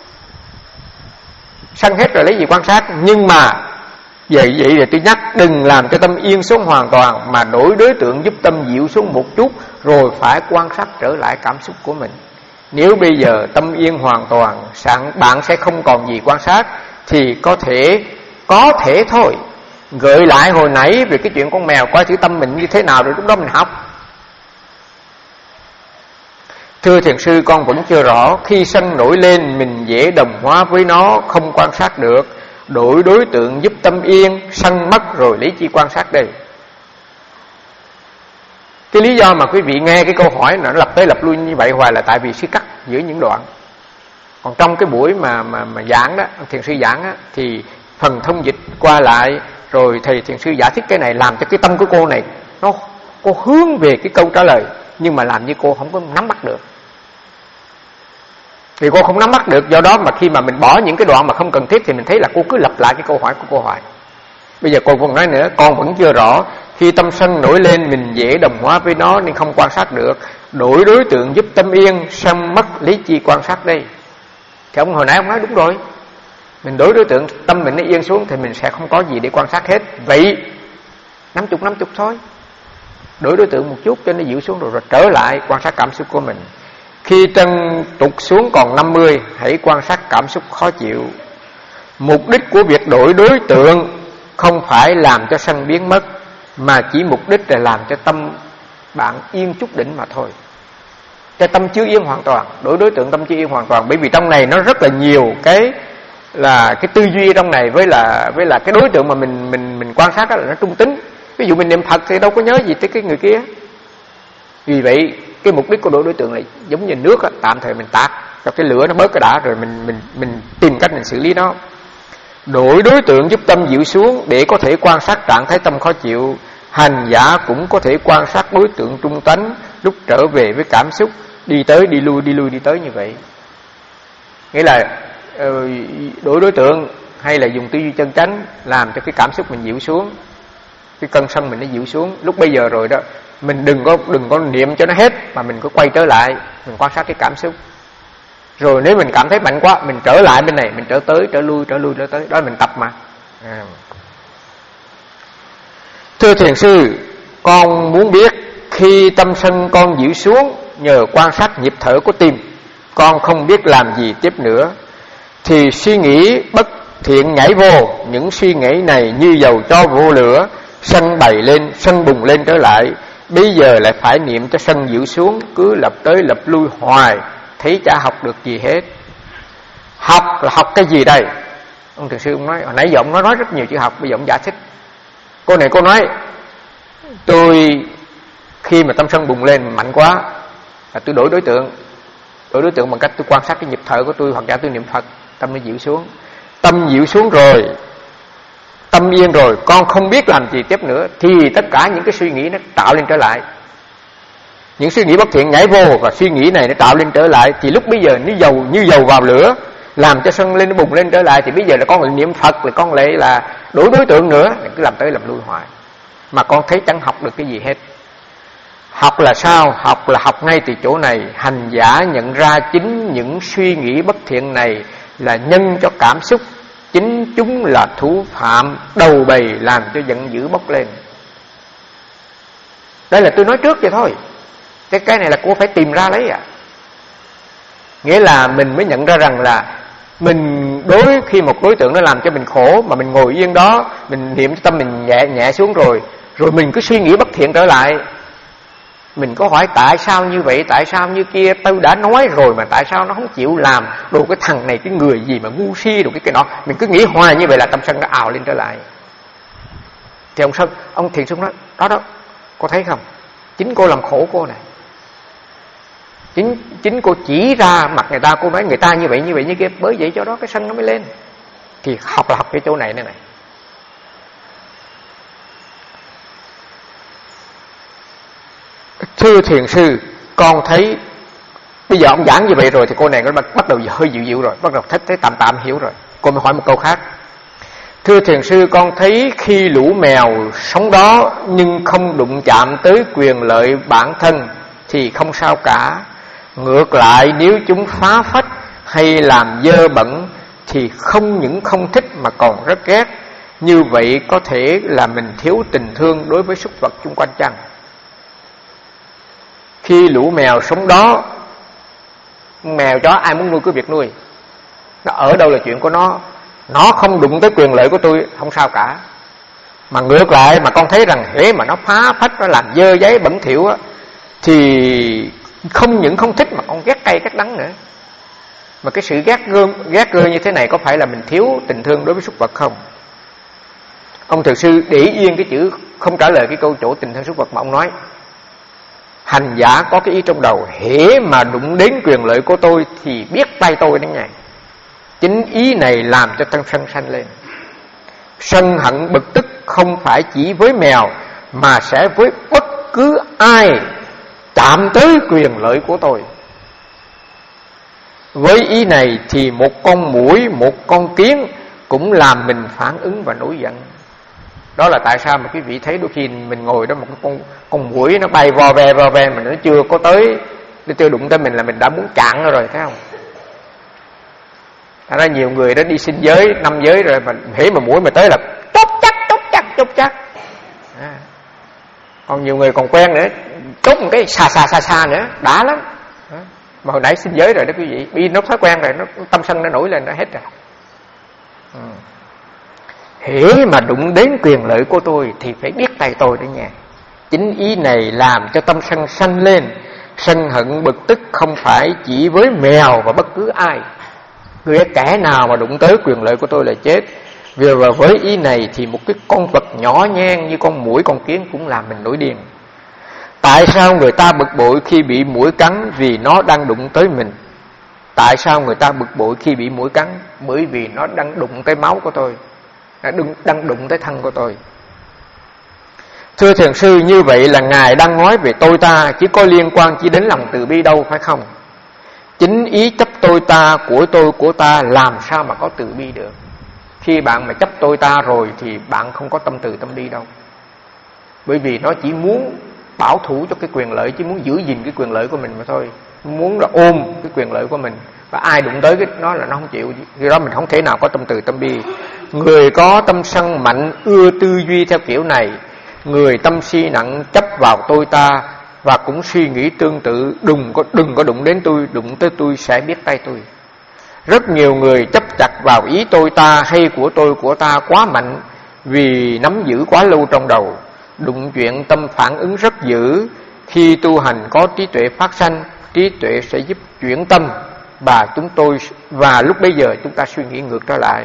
sân hết rồi lấy gì quan sát. Nhưng mà vậy vậy thì tôi nhắc, đừng làm cho tâm yên xuống hoàn toàn, mà đổi đối tượng giúp tâm dịu xuống một chút, rồi phải quan sát trở lại cảm xúc của mình. Nếu bây giờ tâm yên hoàn toàn, bạn sẽ không còn gì quan sát, thì có thể có thể thôi gợi lại hồi nãy về cái chuyện con mèo, coi thử tâm mình như thế nào rồi lúc đó mình học. Thưa thiền sư, con vẫn chưa rõ. Khi sân nổi lên mình dễ đồng hóa với nó, không quan sát được. Đổi đối tượng giúp tâm yên, sân mất rồi lấy chi quan sát đây? Cái lý do mà quý vị nghe cái câu hỏi nó lặp tới lặp lui như vậy hoài là tại vì sư cắt giữa những đoạn. Còn trong cái buổi mà mà, mà giảng đó, thiền sư giảng á, thì phần thông dịch qua lại, rồi thầy thiền sư giải thích cái này, làm cho cái tâm của cô này nó cô hướng về cái câu trả lời, nhưng mà làm như cô không có nắm bắt được. Vì cô không nắm bắt được, do đó mà khi mà mình bỏ những cái đoạn mà không cần thiết thì mình thấy là cô cứ lặp lại cái câu hỏi của cô hoài. Bây giờ cô còn nói nữa, con vẫn chưa rõ. Khi tâm sân nổi lên mình dễ đồng hóa với nó nên không quan sát được. Đổi đối tượng giúp tâm yên, sân mất lý chi quan sát đây? Thì ông hồi nãy ông nói đúng rồi, mình đổi đối tượng tâm mình nó yên xuống thì mình sẽ không có gì để quan sát hết. Vậy năm chục năm chục thôi, đổi đối tượng một chút cho nó dịu xuống rồi, rồi trở lại quan sát cảm xúc của mình. Khi chân tụt xuống còn năm mươi, hãy quan sát cảm xúc khó chịu. Mục đích của việc đổi đối tượng không phải làm cho sân biến mất, mà chỉ mục đích là làm cho tâm bạn yên chút đỉnh mà thôi. Cho tâm chưa yên hoàn toàn. Đổi đối tượng tâm chưa yên hoàn toàn, bởi vì trong này nó rất là nhiều cái là cái tư duy trong này, với là với là cái đối tượng mà mình mình mình quan sát đó là nó trung tính. Ví dụ mình niệm Phật thì đâu có nhớ gì tới cái người kia. Vì vậy cái mục đích của đổi đối tượng này giống như nước á, tạm thời mình tạt cho cái lửa nó bớt cái đã, rồi mình mình mình tìm cách mình xử lý nó. Đổi đối tượng giúp tâm dịu xuống để có thể quan sát trạng thái tâm khó chịu. Hành giả cũng có thể quan sát đối tượng trung tánh lúc trở về với cảm xúc, đi tới đi lui đi lui đi tới như vậy. Nghĩa là đổi đối tượng hay là dùng tư duy chân chánh làm cho cái cảm xúc mình dịu xuống, cái cơn sân mình nó dịu xuống. Lúc bây giờ rồi đó, mình đừng có đừng có niệm cho nó hết, mà mình cứ quay trở lại, mình quan sát cái cảm xúc. Rồi nếu mình cảm thấy mạnh quá, mình trở lại bên này, mình trở tới trở lui trở lui trở tới, đó là mình tập mà. À. Thưa thiền sư, con muốn biết khi tâm sân con dịu xuống nhờ quan sát nhịp thở của tim, con không biết làm gì tiếp nữa. thì suy nghĩ bất thiện nhảy vô. Những suy nghĩ này như dầu cho vô lửa, sân bày lên, sân bùng lên trở lại. Bây giờ lại phải niệm cho sân dịu xuống, cứ lập tới lập lui hoài, thấy chả học được gì hết. Học là học cái gì đây? Ông thiền sư ông nói, hồi nãy giờ ông nói, nói rất nhiều chữ học, bây giờ ông giải thích. Cô này cô nói, tôi khi mà tâm sân bùng lên mạnh quá là tôi đổi đối tượng. Đổi đối tượng bằng cách tôi quan sát cái nhịp thở của tôi, hoặc giả tôi niệm Phật, tâm nó dịu xuống. Tâm dịu xuống rồi, tâm yên rồi, con không biết làm gì tiếp nữa, thì tất cả những cái suy nghĩ nó tạo lên trở lại. Những suy nghĩ bất thiện nhảy vô và suy nghĩ này nó tạo lên trở lại. Thì lúc bây giờ như dầu, như dầu vào lửa, làm cho sân lên nó bùng lên trở lại. Thì bây giờ là con lại niệm Phật, là con lại là đổi đối tượng nữa, cứ làm tới làm lui hoài, mà con thấy chẳng học được cái gì hết. Học là sao? Học là học ngay từ chỗ này. Hành giả nhận ra chính những suy nghĩ bất thiện này là nhân cho cảm xúc, chính chúng là thủ phạm đầu bầy làm cho giận dữ bốc lên. Đây là tôi nói trước vậy thôi, cái cái này là cô phải tìm ra lấy à. Nghĩa là mình mới nhận ra rằng là mình đối khi một đối tượng nó làm cho mình khổ, mà mình ngồi yên đó, mình niệm tâm mình nhẹ nhẹ xuống rồi, rồi mình cứ suy nghĩ bất thiện trở lại. Mình có hỏi tại sao như vậy, tại sao như kia, tôi đã nói rồi mà tại sao nó không chịu làm, đồ cái thằng này cái người gì mà ngu si, đồ cái cái nọ. Mình cứ nghĩ hoài như vậy là tâm sân nó ào lên trở lại. Thì ông Sơn, ông thiền sư nói, đó đó, cô thấy không, chính cô làm khổ cô này. Chính chính cô chỉ ra mặt người ta, cô nói người ta như vậy như vậy như kia, bởi vậy cho đó cái sân nó mới lên. Thì học là học cái chỗ này này này. Thưa thiền sư, con thấy bây giờ ông giảng như vậy rồi thì cô này nó bắt đầu hơi dịu dịu rồi, bắt đầu thấy, thấy tạm tạm hiểu rồi. Cô mới hỏi một câu khác. Thưa thiền sư, con thấy khi lũ mèo sống đó nhưng không đụng chạm tới quyền lợi bản thân thì không sao cả. Ngược lại nếu chúng phá phách hay làm dơ bẩn thì không những không thích mà còn rất ghét. Như vậy có thể là mình thiếu tình thương đối với súc vật chung quanh chăng? Khi lũ mèo sống đó, mèo chó ai muốn nuôi cứ việc nuôi, nó ở đâu là chuyện của nó, nó không đụng tới quyền lợi của tôi không sao cả. Mà ngược lại mà con thấy rằng hễ mà nó phá phách, nó làm dơ giấy bẩn thỉu á, thì không những không thích mà con ghét cay ghét đắng nữa. Mà cái sự ghét gươm ghét gơ như thế này có phải là mình thiếu tình thương đối với súc vật không? Ông thiền sư để yên cái chữ không trả lời cái câu chỗ tình thương súc vật mà ông nói. Hành giả có cái ý trong đầu, hễ mà đụng đến quyền lợi của tôi thì biết tay tôi đến ngày. Chính ý này làm cho thân sân sanh lên. Sân hận bực tức không phải chỉ với mèo, mà sẽ với bất cứ ai chạm tới quyền lợi của tôi. Với ý này thì một con muỗi, một con kiến cũng làm mình phản ứng và nổi giận. Đó là tại sao mà quý vị thấy đôi khi mình ngồi đó, một con con muỗi nó bay vo ve vo ve mà nó chưa có tới, nó chưa đụng tới mình là mình đã muốn chặn nó rồi, thấy không? Thật ra nhiều người đó đi xin giới, năm giới rồi mà hễ mà muỗi mà tới là chốt chắc, chốt chắc, chốt chắc. À. Còn nhiều người còn quen nữa, chốt một cái xa xa xa xa nữa, đã lắm. À. Mà hồi nãy xin giới rồi đó quý vị, vì nó thói quen rồi, nó tâm sân nó nổi lên nó hết rồi. Ừ. Hễ mà đụng đến quyền lợi của tôi thì phải biết tay tôi đấy nha. Chính ý này làm cho tâm sân sanh lên. Sân hận bực tức không phải chỉ với mèo và bất cứ ai. Người kẻ nào mà đụng tới quyền lợi của tôi là chết. Vì với ý này thì một cái con vật nhỏ nhen như con muỗi, con kiến cũng làm mình nổi điên. Tại sao người ta bực bội khi bị muỗi cắn? Vì nó đang đụng tới mình. Tại sao người ta bực bội khi bị muỗi cắn? Bởi vì nó đang đụng tới máu của tôi, đang đụng tới thân của tôi. Thưa thiền sư, như vậy là Ngài đang nói về tôi ta, chỉ có liên quan chỉ đến lòng từ bi đâu, phải không? Chính ý chấp tôi ta, của tôi của ta làm sao mà có từ bi được? Khi bạn mà chấp tôi ta rồi thì bạn không có tâm từ tâm bi đâu. Bởi vì nó chỉ muốn bảo thủ cho cái quyền lợi, chỉ muốn giữ gìn cái quyền lợi của mình mà thôi. Muốn là ôm cái quyền lợi của mình. Và ai đụng tới cái nó là nó không chịu. Vì đó mình không thể nào có tâm từ tâm bi. Người có tâm sân mạnh ưa tư duy theo kiểu này. Người tâm si nặng chấp vào tôi ta và cũng suy nghĩ tương tự, đừng có đừng có đụng đến tôi, đụng tới tôi sẽ biết tay tôi. Rất nhiều người chấp chặt vào ý tôi ta hay của tôi của ta quá mạnh, vì nắm giữ quá lâu trong đầu. Đụng chuyện tâm phản ứng rất dữ. Khi tu hành có trí tuệ phát sanh, trí tuệ sẽ giúp chuyển tâm, và chúng tôi và lúc bây giờ chúng ta suy nghĩ ngược trở lại.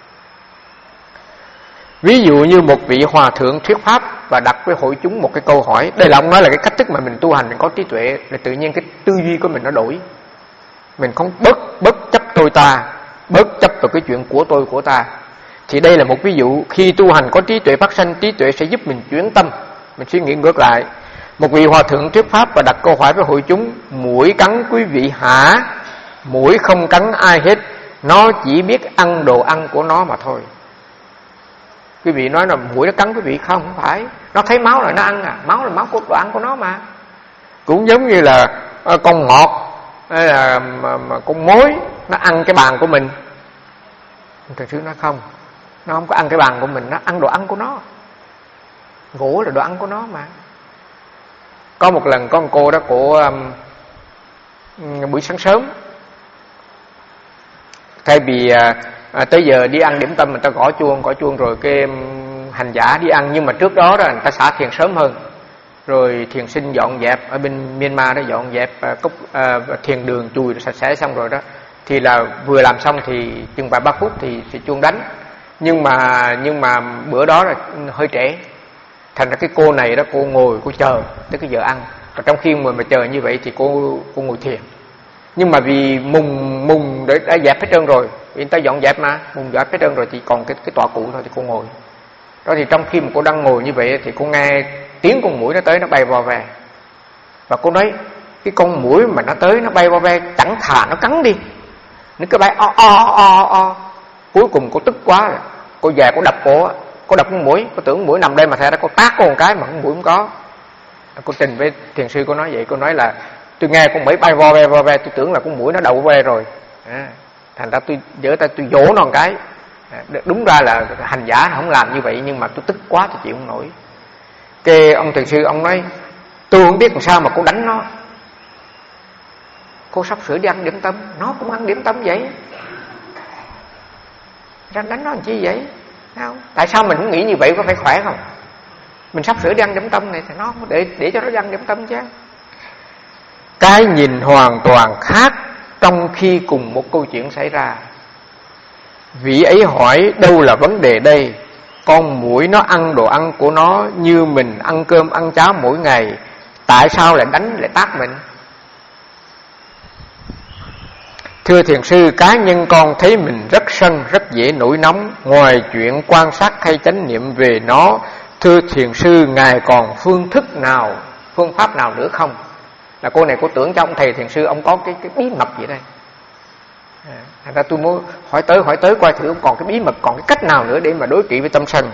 Ví dụ như một vị hòa thượng thuyết pháp và đặt với hội chúng một cái câu hỏi. Đây là ông nói là cái cách thức mà mình tu hành, mình có trí tuệ là tự nhiên cái tư duy của mình nó đổi. Mình không bớt bớt chấp tôi ta, bớt chấp vào cái chuyện của tôi của ta. Thì đây là một ví dụ. Khi tu hành có trí tuệ phát sanh, trí tuệ sẽ giúp mình chuyển tâm, mình suy nghĩ ngược lại. Một vị hòa thượng thuyết pháp và đặt câu hỏi với hội chúng: muỗi cắn quý vị hả? Muỗi không cắn ai hết, nó chỉ biết ăn đồ ăn của nó mà thôi. Quý vị nói là muỗi nó cắn quý vị không? Không phải. Nó thấy máu là nó ăn à. Máu là máu của đồ ăn của nó mà. Cũng giống như là con ngọt hay là mà, mà con mối nó ăn cái bàn của mình. Thầy sư nói không, nó không có ăn cái bàn của mình, nó ăn đồ ăn của nó. Gỗ là đồ ăn của nó mà. Có một lần có một cô đó, cô um, buổi sáng sớm, thay vì à, tới giờ đi ăn điểm tâm, người ta gõ chuông, gõ chuông rồi cái um, hành giả đi ăn. Nhưng mà trước đó đó người ta xả thiền sớm hơn. Rồi thiền sinh dọn dẹp ở bên Myanmar đó, dọn dẹp uh, cốc uh, thiền đường chùi sạch sẽ xong rồi đó, thì là vừa làm xong thì chừng vài ba phút thì, thì chuông đánh. Nhưng mà nhưng mà bữa đó là hơi trễ, thành ra cái cô này đó, cô ngồi cô chờ tới cái giờ ăn. Và trong khi mà, mà chờ như vậy thì cô cô ngồi thiền. Nhưng mà vì mùng mùng đã, đã dẹp hết trơn rồi, vì người ta dọn dẹp mà mùng dẹp hết trơn rồi, thì còn cái cái tọa cụ thôi thì cô ngồi đó. Thì trong khi mà cô đang ngồi như vậy thì cô nghe tiếng con muỗi nó tới, nó bay vào về. Và cô nói cái con muỗi mà nó tới, nó bay vào ve, chẳng thà nó cắn đi, nó cứ bay o o o o. Cuối cùng cô tức quá rồi, cô về cô đập cô cô đập con muỗi. Cô tưởng muỗi nằm đây mà thật ra cô tát cô một cái mà con muỗi không có. Cô trình với thiền sư, cô nói vậy, cô nói là tôi nghe con muỗi bay vo ve vo ve, tôi tưởng là con muỗi nó đậu ve rồi. À, thành ra tôi giở tay tôi vỗ nó một cái. À, đúng ra là hành giả nó không làm như vậy, nhưng mà tôi tức quá tôi chịu không nổi. Cái ông thiền sư ông nói tôi không biết làm sao mà cô đánh nó. Cô sắp sửa đi ăn điểm tâm, nó cũng ăn điểm tâm vậy, ra đánh nó làm chi vậy? Không? Tại sao mình cũng nghĩ như vậy, có phải khỏe không? Mình sắp sửa đi ăn điểm tâm này thì nó để để cho nó đi ăn điểm tâm chứ. Cái nhìn hoàn toàn khác trong khi cùng một câu chuyện xảy ra. Vị ấy hỏi đâu là vấn đề đây? Con muỗi nó ăn đồ ăn của nó như mình ăn cơm ăn cháo mỗi ngày, tại sao lại đánh lại tát mình? Thưa thiền sư, cá nhân con thấy mình rất sân, rất dễ nổi nóng. Ngoài chuyện quan sát hay chánh niệm về nó, thưa thiền sư, ngài còn phương thức nào, phương pháp nào nữa không? Là cô này cô tưởng cho ông thầy thiền sư ông có cái cái bí mật gì đây. À, thành ra tôi muốn hỏi tới hỏi tới coi thử ông còn cái bí mật, còn cái cách nào nữa để mà đối trị với tâm sân.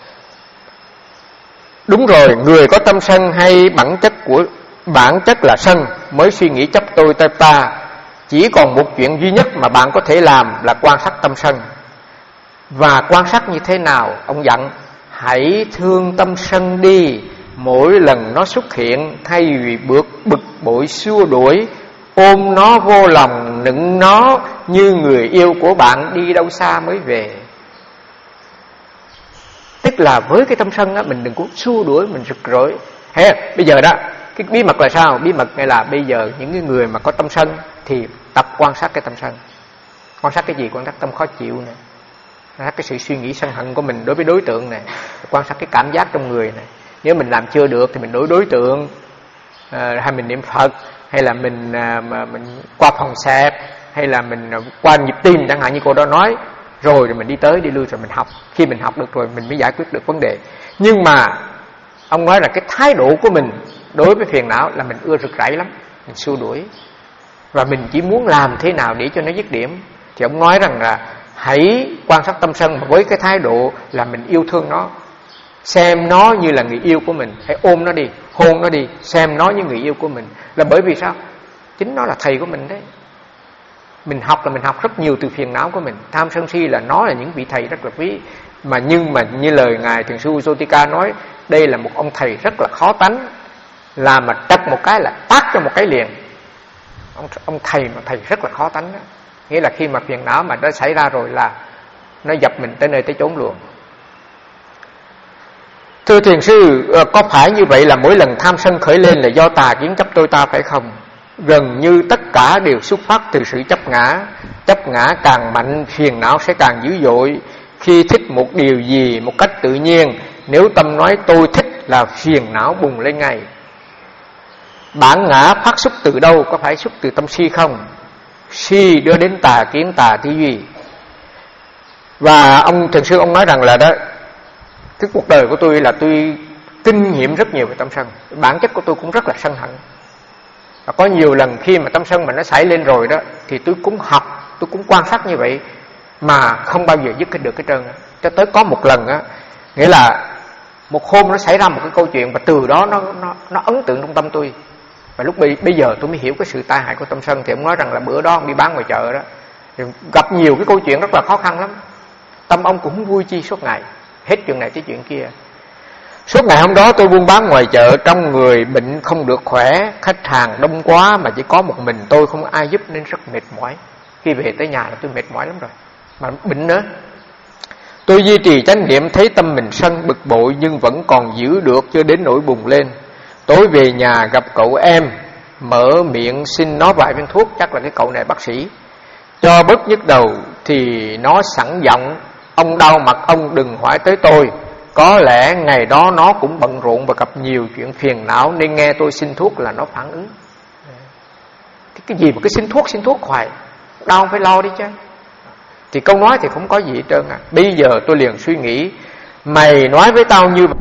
Đúng rồi, người có tâm sân hay bản chất của bản chất là sân mới suy nghĩ chấp tôi ta ta. Chỉ còn một chuyện duy nhất mà bạn có thể làm là quan sát tâm sân. Và quan sát như thế nào? Ông dặn hãy thương tâm sân đi. Mỗi lần nó xuất hiện, thay vì bực bực bội xua đuổi, ôm nó vô lòng, nựng nó như người yêu của bạn đi đâu xa mới về. Tức là với cái tâm sân á, mình đừng có xua đuổi, mình rực rỡ. Hey, bây giờ đó, cái bí mật là sao? Bí mật này là bây giờ những cái người mà có tâm sân thì tập quan sát cái tâm sân. Quan sát cái gì? Quan sát tâm khó chịu này, quan sát cái sự suy nghĩ sân hận của mình đối với đối tượng này, quan sát cái cảm giác trong người này. Nếu mình làm chưa được thì mình đổi đối tượng, à, hay mình niệm Phật, hay là mình à, mà mình qua phòng xẹp, hay là mình qua nhịp tim chẳng hạn như cô đó nói. Rồi rồi mình đi tới đi lui rồi mình học. Khi mình học được rồi mình mới giải quyết được vấn đề. Nhưng mà ông nói là cái thái độ của mình đối với phiền não là mình ưa rực rảy lắm, mình xua đuổi, và mình chỉ muốn làm thế nào để cho nó dứt điểm. Thì ông nói rằng là hãy quan sát tâm sân với cái thái độ là mình yêu thương nó, xem nó như là người yêu của mình, hãy ôm nó đi, hôn nó đi, xem nó như người yêu của mình. Là bởi vì sao? Chính nó là thầy của mình đấy. Mình học là mình học rất nhiều từ phiền não của mình. Tham sân si là nó là những vị thầy rất là quý. Mà nhưng mà như lời ngài thiền sư Jotika nói, đây là một ông thầy rất là khó tánh, là mà trật một cái là tát cho một cái liền. Ông, ông thầy mà thầy rất là khó tánh đó. Nghĩa là khi mà phiền não mà nó xảy ra rồi là nó dập mình tới nơi tới chốn luôn. Thưa thiền sư, có phải như vậy là mỗi lần tham sân khởi lên là do tà kiến chấp tôi ta phải không? Gần như tất cả đều xuất phát từ sự chấp ngã. Chấp ngã càng mạnh, phiền não sẽ càng dữ dội. Khi thích một điều gì một cách tự nhiên, nếu tâm nói tôi thích là phiền não bùng lên ngay. Bản ngã phát xuất từ đâu? Có phải xuất từ tâm si không? Si đưa đến tà kiến, tà tư duy. Và ông thiền sư ông nói rằng là đó, cái cuộc đời của tôi là tôi kinh nghiệm rất nhiều về tâm sân. Bản chất của tôi cũng rất là sân hận. Và có nhiều lần khi mà tâm sân mà nó xảy lên rồi đó, thì tôi cũng học, tôi cũng quan sát như vậy, mà không bao giờ dứt được cái trơn. Cho tới có một lần á, nghĩa là một hôm nó xảy ra một cái câu chuyện, và từ đó nó nó nó ấn tượng trong tâm tôi. Và lúc bây, bây giờ tôi mới hiểu cái sự tai hại của tâm sân. Thì ông nói rằng là bữa đó ông đi bán ngoài chợ đó, thì gặp nhiều cái câu chuyện rất là khó khăn lắm. Tâm ông cũng vui chi suốt ngày, hết chuyện này tới chuyện kia. Suốt ngày hôm đó tôi buôn bán ngoài chợ, trong người bệnh không được khỏe, khách hàng đông quá mà chỉ có một mình tôi, không ai giúp nên rất mệt mỏi. Khi về tới nhà là tôi mệt mỏi lắm rồi, mà bệnh nữa. Tôi duy trì chánh niệm, thấy tâm mình sân bực bội nhưng vẫn còn giữ được, chưa đến nỗi bùng lên. Tối về nhà gặp cậu em, mở miệng xin nó vài viên thuốc, chắc là cái cậu này bác sĩ, cho bớt nhức đầu. Thì nó sẵn giọng, ông đau mặt ông đừng hỏi tới tôi. Có lẽ ngày đó nó cũng bận rộn và gặp nhiều chuyện phiền não, nên nghe tôi xin thuốc là nó phản ứng. Cái, cái gì mà cứ xin thuốc xin thuốc hoài, đau phải lo đi chứ. Thì câu nói thì không có gì hết trơn à. Bây giờ tôi liền suy nghĩ, mày nói với tao như vậy,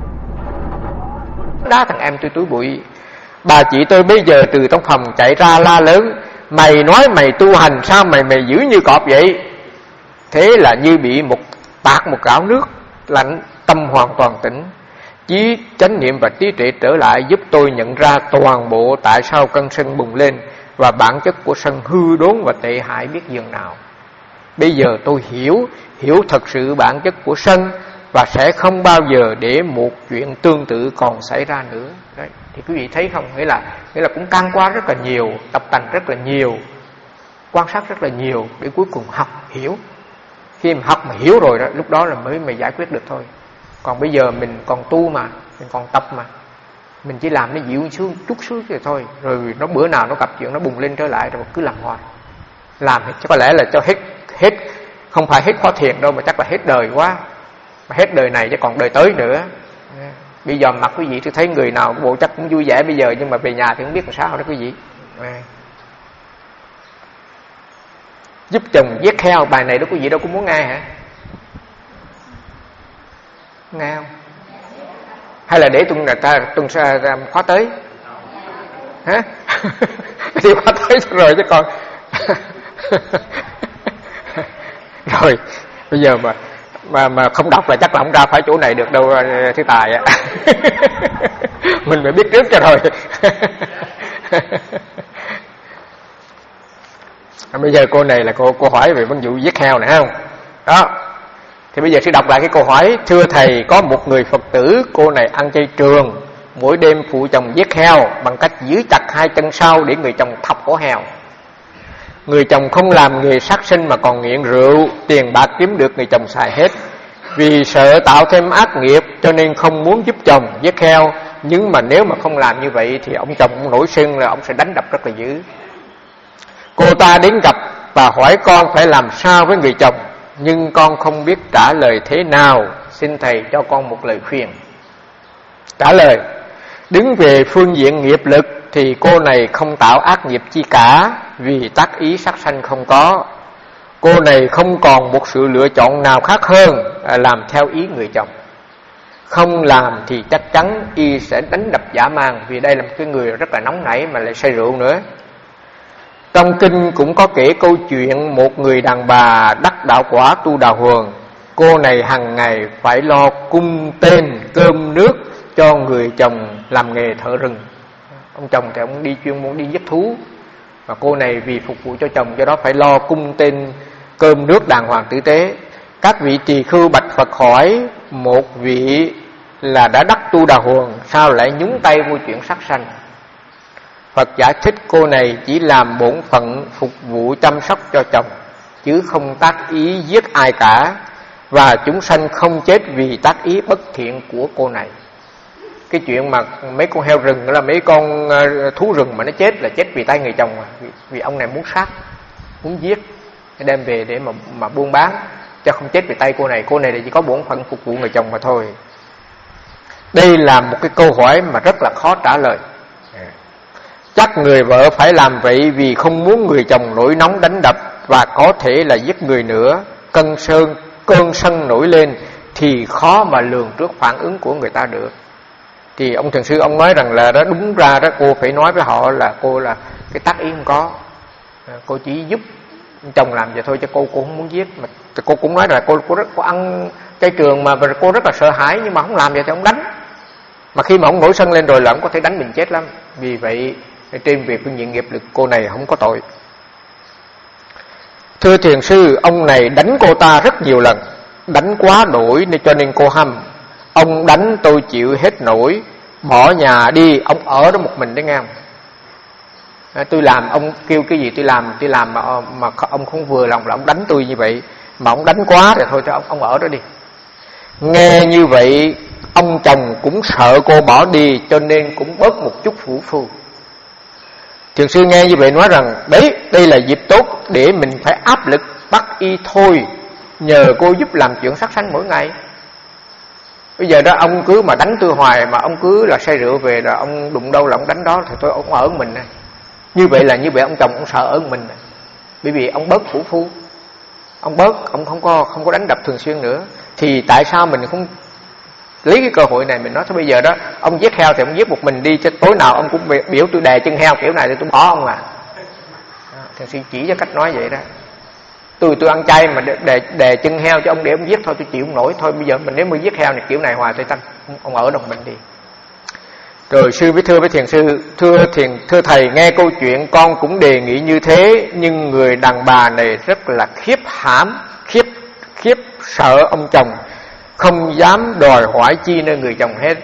đá thằng em tôi túi bụi. Bà chị tôi bây giờ từ trong phòng chạy ra la lớn, mày nói mày tu hành sao mày mày giữ như cọp vậy? Thế là như bị một tạt một gáo nước lạnh, tâm hoàn toàn tỉnh. Chí chánh niệm và trí tuệ trở lại, giúp tôi nhận ra toàn bộ tại sao cơn sân bùng lên, và bản chất của sân hư đốn và tệ hại biết dường nào. Bây giờ tôi hiểu, hiểu thật sự bản chất của sân, và sẽ không bao giờ để một chuyện tương tự còn xảy ra nữa. Đấy. Thì quý vị thấy không? Nghĩa là, nghĩa là cũng can qua rất là nhiều, tập tành rất là nhiều, quan sát rất là nhiều, để cuối cùng học, hiểu. Khi mà học mà hiểu rồi đó, lúc đó là mới mới giải quyết được thôi. Còn bây giờ mình còn tu mà, mình còn tập mà, mình chỉ làm nó dịu xuống chút xuống rồi thôi. Rồi nó bữa nào nó gặp chuyện nó bùng lên trở lại, rồi cứ làm hoài. Làm thì có lẽ là cho hết, hết không phải hết khóa thiền đâu, mà chắc là hết đời quá. Mà hết đời này chứ còn đời tới nữa. Bây giờ mặt quý vị tôi thấy người nào bộ chắc cũng vui vẻ bây giờ, nhưng mà về nhà thì không biết làm sao đó quý vị. Giúp chồng giết heo, bài này đó quý vị đâu cũng muốn nghe hả? Nghe không? Hay là để tuần ta tuần khóa tới? Hả? Thì khóa tới rồi chứ còn. Rồi bây giờ mà mà mà không đọc là chắc là không ra phải chỗ này được đâu Thế Tài ạ. Mình phải biết trước cho rồi. Bây giờ cô này là cô cô hỏi về vấn vụ giết heo này không? Đó. Thì bây giờ sẽ đọc lại cái câu hỏi. Thưa thầy, có một người Phật tử, cô này ăn chay trường, mỗi đêm phụ chồng giết heo bằng cách giữ chặt hai chân sau để người chồng thọc cổ heo. Người chồng không làm nghề sát sinh mà còn nghiện rượu, tiền bạc kiếm được người chồng xài hết. Vì sợ tạo thêm ác nghiệp cho nên không muốn giúp chồng giết heo. Nhưng mà nếu mà không làm như vậy thì ông chồng cũng nổi sân là ông sẽ đánh đập rất là dữ. Cô ta đến gặp và hỏi con phải làm sao với người chồng, nhưng con không biết trả lời thế nào. Xin thầy cho con một lời khuyên. Trả lời: đứng về phương diện nghiệp lực thì cô này không tạo ác nghiệp chi cả, vì tác ý sát sanh không có. Cô này không còn một sự lựa chọn nào khác hơn là làm theo ý người chồng. Không làm thì chắc chắn y sẽ đánh đập dã man, vì đây là một cái người rất là nóng nảy mà lại say rượu nữa. Trong kinh cũng có kể câu chuyện một người đàn bà đắc đạo quả tu đào huồng. Cô này hàng ngày phải lo cung tên cơm nước cho người chồng làm nghề thợ rừng. Ông chồng thì ông đi chuyên môn đi giết thú, và cô này vì phục vụ cho chồng, do đó phải lo cung tên cơm nước đàng hoàng tử tế. Các vị tỳ khưu bạch Phật hỏi: một vị là đã đắc tu đà huồng, sao lại nhúng tay vô chuyện sát sanh? Phật giải thích cô này chỉ làm bổn phận phục vụ chăm sóc cho chồng, chứ không tác ý giết ai cả, và chúng sanh không chết vì tác ý bất thiện của cô này. Cái chuyện mà mấy con heo rừng là mấy con thú rừng mà nó chết là chết vì tay người chồng, mà vì, vì ông này muốn sát, muốn giết, đem về để mà mà buôn bán, cho không chết vì tay cô này. Cô này là chỉ có bổn phận phục vụ người chồng mà thôi. Đây là một cái câu hỏi mà rất là khó trả lời. Chắc người vợ phải làm vậy vì không muốn người chồng nổi nóng đánh đập, và có thể là giết người nữa. Cơn sơn cơn sân nổi lên thì khó mà lường trước phản ứng của người ta được. Thì ông thiền sư ông nói rằng là đó, đúng ra đó cô phải nói với họ là cô là cái tác ý không có, cô chỉ giúp chồng làm vậy thôi, chứ cô cô không muốn giết. Mà cô cũng nói là cô cô rất cô ăn chay trường mà cô rất là sợ hãi, nhưng mà không làm vậy thì ông đánh. Mà khi mà ông nổi sân lên rồi là ông có thể đánh mình chết lắm. Vì vậy trên việc phương diện nghiệp lực cô này không có tội. Thưa thiền sư, ông này đánh cô ta rất nhiều lần, đánh quá đổi nên cho nên cô hâm. Ông đánh tôi chịu hết nổi, bỏ nhà đi, ông ở đó một mình đấy nghe không? À, tôi làm, ông kêu cái gì tôi làm, tôi làm mà, mà ông không vừa lòng là ông đánh tôi như vậy. Mà ông đánh quá thì thôi cho ông, ông ở đó đi. Nghe như vậy, ông chồng cũng sợ cô bỏ đi, cho nên cũng bớt một chút phũ phu. Thiền sư nghe như vậy nói rằng, đấy, đây là dịp tốt để mình phải áp lực bắt y thôi, nhờ cô giúp làm chuyện sát sanh mỗi ngày. Bây giờ đó ông cứ mà đánh tôi hoài, mà ông cứ là say rượu về rồi ông đụng đâu là ông đánh đó, thì tôi ông ở mình này. Như vậy là như vậy ông chồng ông sợ ở mình này. Bởi vì ông bớt phũ phu, ông bớt, ông không có không có đánh đập thường xuyên nữa. Thì tại sao mình không lấy cái cơ hội này mình nói thôi bây giờ đó ông giết heo thì ông giết một mình đi, chứ tối nào ông cũng biểu tôi đè chân heo kiểu này thì tôi bỏ ông à. Thiền sư chỉ cho cách nói vậy đó. Tôi tôi ăn chay mà đè, đè chân heo cho ông để ông giết thôi tôi chịu không nổi. Thôi bây giờ mình nếu mới giết heo này kiểu này hoài tôi tanh, ông ở đồng mình đi. Rồi sư với thưa với thiền sư, thưa thiền thưa thầy, nghe câu chuyện con cũng đề nghị như thế, nhưng người đàn bà này rất là khiếp hãm, khiếp khiếp sợ ông chồng, không dám đòi hỏi chi nơi người chồng hết.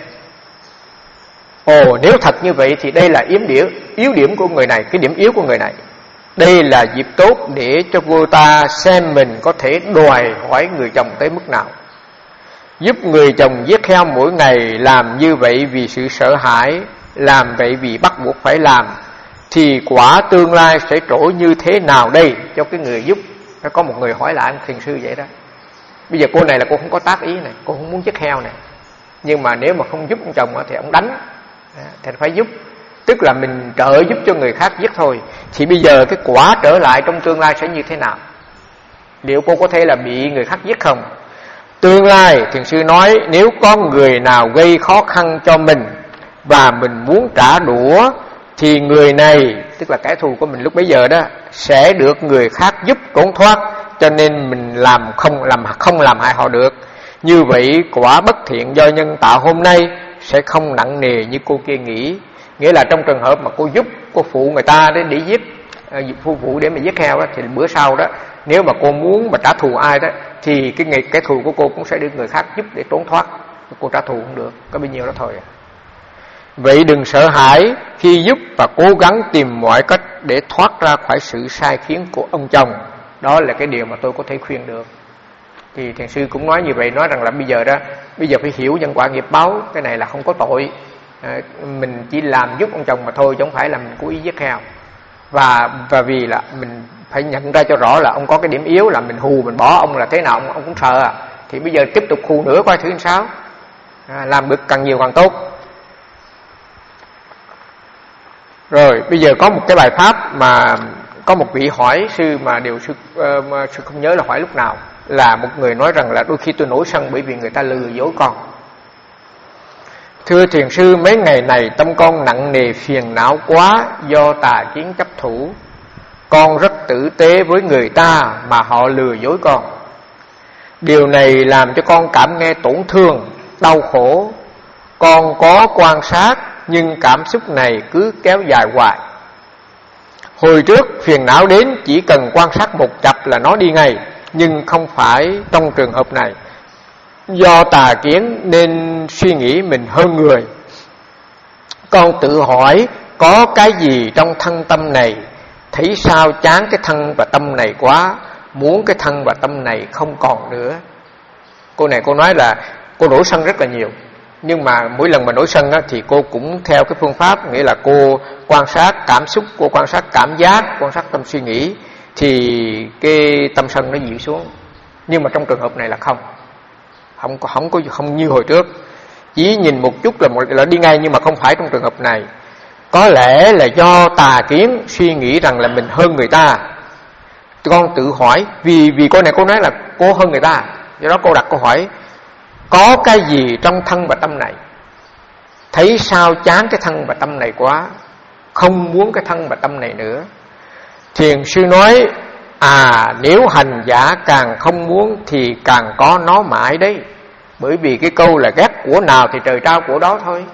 Ồ, nếu thật như vậy thì đây là yếu điểm, yếu điểm của người này, cái điểm yếu của người này. Đây là dịp tốt để cho cô ta xem mình có thể đòi hỏi người chồng tới mức nào. Giúp người chồng giết heo mỗi ngày, làm như vậy vì sự sợ hãi, làm vậy vì bắt buộc phải làm, thì quả tương lai sẽ trổ như thế nào đây cho cái người giúp. Phải có một người hỏi lại ông thiền sư vậy đó. Bây giờ cô này là cô không có tác ý này, cô không muốn giết heo này, nhưng mà nếu mà không giúp ông chồng thì ông đánh, thì phải giúp. Tức là mình trợ giúp cho người khác giết thôi. Thì bây giờ cái quả trở lại trong tương lai sẽ như thế nào? Liệu cô có thể là bị người khác giết không? Tương lai thiền sư nói, nếu có người nào gây khó khăn cho mình và mình muốn trả đũa, thì người này, tức là kẻ thù của mình lúc bấy giờ đó, sẽ được người khác giúp trốn thoát, cho nên mình làm không làm không làm hại họ được. Như vậy quả bất thiện do nhân tạo hôm nay sẽ không nặng nề như cô kia nghĩ. Nghĩa là trong trường hợp mà cô giúp, cô phụ người ta để để giết, phụ vụ để mà giết heo đó, thì bữa sau đó nếu mà cô muốn mà trả thù ai đó, thì cái ngày cái thù của cô cũng sẽ được người khác giúp để trốn thoát. Cô trả thù cũng được, có bấy nhiêu đó thôi. Vậy đừng sợ hãi khi giúp, và cố gắng tìm mọi cách để thoát ra khỏi sự sai khiến của ông chồng. Đó là cái điều mà tôi có thể khuyên được. Thì thiền sư cũng nói như vậy, nói rằng là bây giờ đó, bây giờ phải hiểu nhân quả nghiệp báo, cái này là không có tội. À, mình chỉ làm giúp ông chồng mà thôi, chứ không phải là mình cố ý giết heo. Và và vì là mình phải nhận ra cho rõ là ông có cái điểm yếu là mình hù mình bỏ ông là thế nào ông, ông cũng sợ à. Thì bây giờ tiếp tục hù nữa coi thử làm sao. À, làm được càng nhiều càng tốt. Rồi bây giờ có một cái bài pháp mà có một vị hỏi sư mà điều sư, uh, mà sư không nhớ là hỏi lúc nào, là một người nói rằng là đôi khi tôi nổi sân bởi vì người ta lừa dối con. Thưa thiền sư, mấy ngày này tâm con nặng nề phiền não quá do tà kiến chấp thủ. Con rất tử tế với người ta mà họ lừa dối con. Điều này làm cho con cảm nghe tổn thương, đau khổ. Con có quan sát nhưng cảm xúc này cứ kéo dài hoài. Hồi trước phiền não đến chỉ cần quan sát một chập là nó đi ngay, nhưng không phải trong trường hợp này. Do tà kiến nên suy nghĩ mình hơn người. Con tự hỏi có cái gì trong thân tâm này, thấy sao chán cái thân và tâm này quá, muốn cái thân và tâm này không còn nữa. Cô này cô nói là cô nổi sân rất là nhiều, nhưng mà mỗi lần mà nổi sân á, thì cô cũng theo cái phương pháp, nghĩa là cô quan sát cảm xúc, cô quan sát cảm giác, quan sát tâm suy nghĩ, thì cái tâm sân nó dịu xuống. Nhưng mà trong trường hợp này là không, không có không có không như hồi trước, chỉ nhìn một chút là một là đi ngay. Nhưng mà không phải trong trường hợp này. Có lẽ là do tà kiến suy nghĩ rằng là mình hơn người ta. Con tự hỏi, vì vì cô này cô nói là cô hơn người ta, do đó cô đặt câu hỏi, có cái gì trong thân và tâm này, thấy sao chán cái thân và tâm này quá, không muốn cái thân và tâm này nữa. Thiền sư nói, à nếu hành giả càng không muốn thì càng có nó mãi đấy. Bởi vì cái câu là ghét của nào thì trời trao của đó thôi.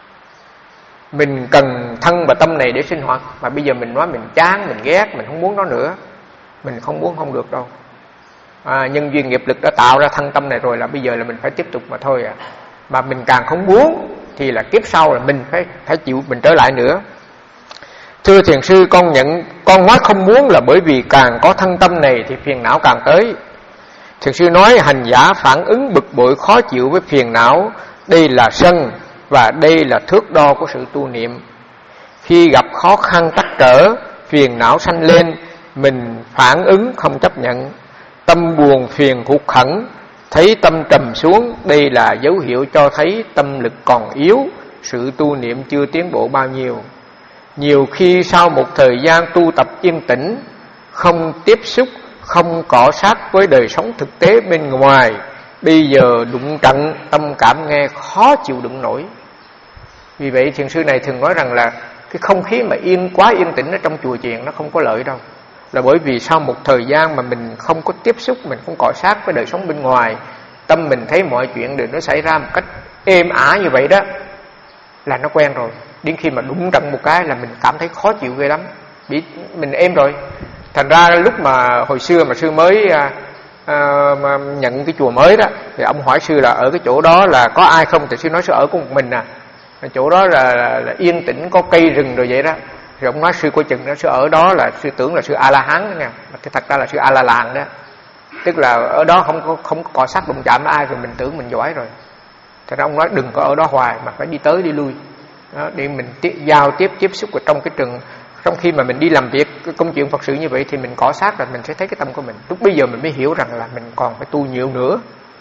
Mình cần thân và tâm này để sinh hoạt, mà bây giờ mình nói mình chán, mình ghét, mình không muốn nó nữa, mình không muốn không được đâu. À, nhân duyên nghiệp lực đã tạo ra thân tâm này rồi, là bây giờ là mình phải tiếp tục mà thôi à. Mà mình càng không muốn thì là kiếp sau là mình phải phải chịu mình trở lại nữa. Thưa thiền sư, con nhận con nói không muốn là bởi vì càng có thân tâm này thì phiền não càng tới. Thiền sư nói hành giả phản ứng bực bội khó chịu với phiền não, đây là sân và đây là thước đo của sự tu niệm. Khi gặp khó khăn trắc trở, phiền não sanh lên, mình phản ứng không chấp nhận, tâm buồn phiền hụt hẫng, thấy tâm trầm xuống, đây là dấu hiệu cho thấy tâm lực còn yếu, sự tu niệm chưa tiến bộ bao nhiêu. Nhiều khi sau một thời gian tu tập yên tĩnh, không tiếp xúc, không cọ sát với đời sống thực tế bên ngoài, bây giờ đụng trận, tâm cảm nghe khó chịu đựng nổi. Vì vậy thiền sư này thường nói rằng là cái không khí mà yên quá yên tĩnh ở trong chùa chiền nó không có lợi đâu. Là bởi vì sau một thời gian mà mình không có tiếp xúc, mình không cọ sát với đời sống bên ngoài, tâm mình thấy mọi chuyện đều nó xảy ra một cách êm ả như vậy đó, là nó quen rồi. Đến khi mà đụng trận một cái là mình cảm thấy khó chịu ghê lắm, bị mình êm rồi. Thành ra lúc mà hồi xưa mà sư mới à, à, mà nhận cái chùa mới đó, thì ông hỏi sư là ở cái chỗ đó là có ai không, thì sư nói sư ở có một mình à. Chỗ đó là, là, là yên tĩnh, có cây rừng rồi vậy đó. Rồi ông nói sư coi chừng đó, sư ở đó là sư tưởng là sư A La Hán đó nha, mà thật ra là sư A La Làng đó. Tức là ở đó không có không có cọ sát đụng chạm với ai, rồi mình tưởng mình giỏi rồi. Thật ra ông nói đừng có ở đó hoài, mà phải đi tới đi lui đó, để mình tiếp, giao tiếp tiếp xúc ở trong cái trường. Trong khi mà mình đi làm việc công chuyện Phật sự như vậy thì mình cọ sát là mình sẽ thấy cái tâm của mình. Lúc bây giờ mình mới hiểu rằng là mình còn phải tu nhiều nữa.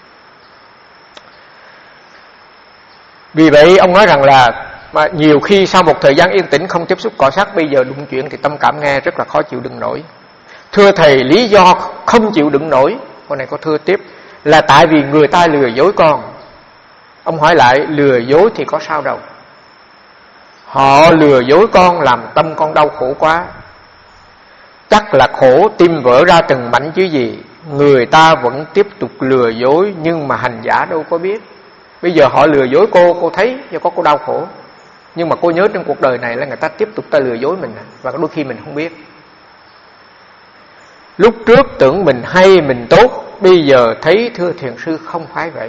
Vì vậy ông nói rằng là mà nhiều khi sau một thời gian yên tĩnh không tiếp xúc cọ sát, bây giờ đụng chuyện thì tâm cảm nghe rất là khó chịu đựng nổi. Thưa thầy, lý do không chịu đựng nổi, con này có thưa tiếp, là tại vì người ta lừa dối con. Ông hỏi lại, lừa dối thì có sao đâu, họ lừa dối con làm tâm con đau khổ quá. Chắc là khổ tim vỡ ra từng mảnh chứ gì. Người ta vẫn tiếp tục lừa dối, nhưng mà hành giả đâu có biết. Bây giờ họ lừa dối cô, cô thấy do có cô đau khổ, nhưng mà cô nhớ trong cuộc đời này là người ta tiếp tục ta lừa dối mình, và đôi khi mình không biết. Lúc trước tưởng mình hay mình tốt, bây giờ thấy thưa thiền sư không phải vậy.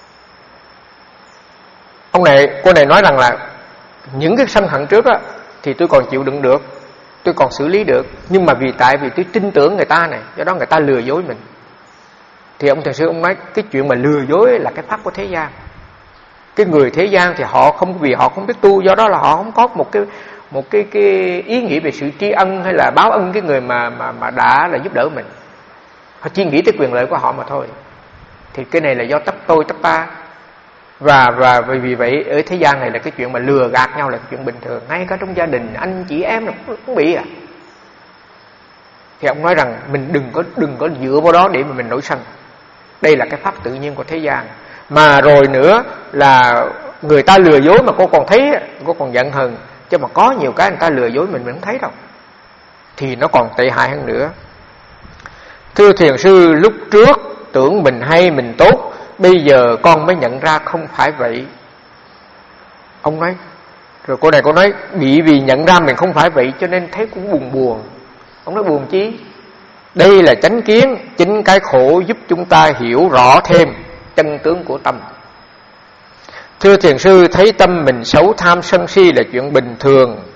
Ông này, cô này nói rằng là những cái sân hận trước á thì tôi còn chịu đựng được, tôi còn xử lý được, nhưng mà vì tại vì tôi tin tưởng người ta này, do đó người ta lừa dối mình. Thì ông thiền sư ông nói cái chuyện mà lừa dối là cái pháp của thế gian. Cái người thế gian thì họ không, vì họ không biết tu, do đó là họ không có một cái một cái cái ý nghĩ về sự tri ân hay là báo ân cái người mà mà mà đã là giúp đỡ mình. Họ chỉ nghĩ tới quyền lợi của họ mà thôi. Thì cái này là do tất tôi tất ta. Và và vì vậy ở thế gian này là cái chuyện mà lừa gạt nhau là chuyện bình thường, ngay cả trong gia đình anh chị em là cũng bị à. Thì ông nói rằng mình đừng có đừng có dựa vào đó để mà mình nổi sân. Đây là cái pháp tự nhiên của thế gian. Mà rồi nữa là người ta lừa dối mà cô còn thấy, cô còn giận hờn. Chứ mà có nhiều cái người ta lừa dối mình mình không thấy đâu, thì nó còn tệ hại hơn nữa. Thưa thiền sư, lúc trước tưởng mình hay mình tốt, bây giờ con mới nhận ra không phải vậy. Ông nói, rồi cô này cô nói bị vì nhận ra mình không phải vậy cho nên thấy cũng buồn buồn. Ông nói buồn chi? Đây là chánh kiến, chính cái khổ giúp chúng ta hiểu rõ thêm chân tướng của tâm. Thưa thiền sư, thấy tâm mình xấu tham sân si là chuyện bình thường,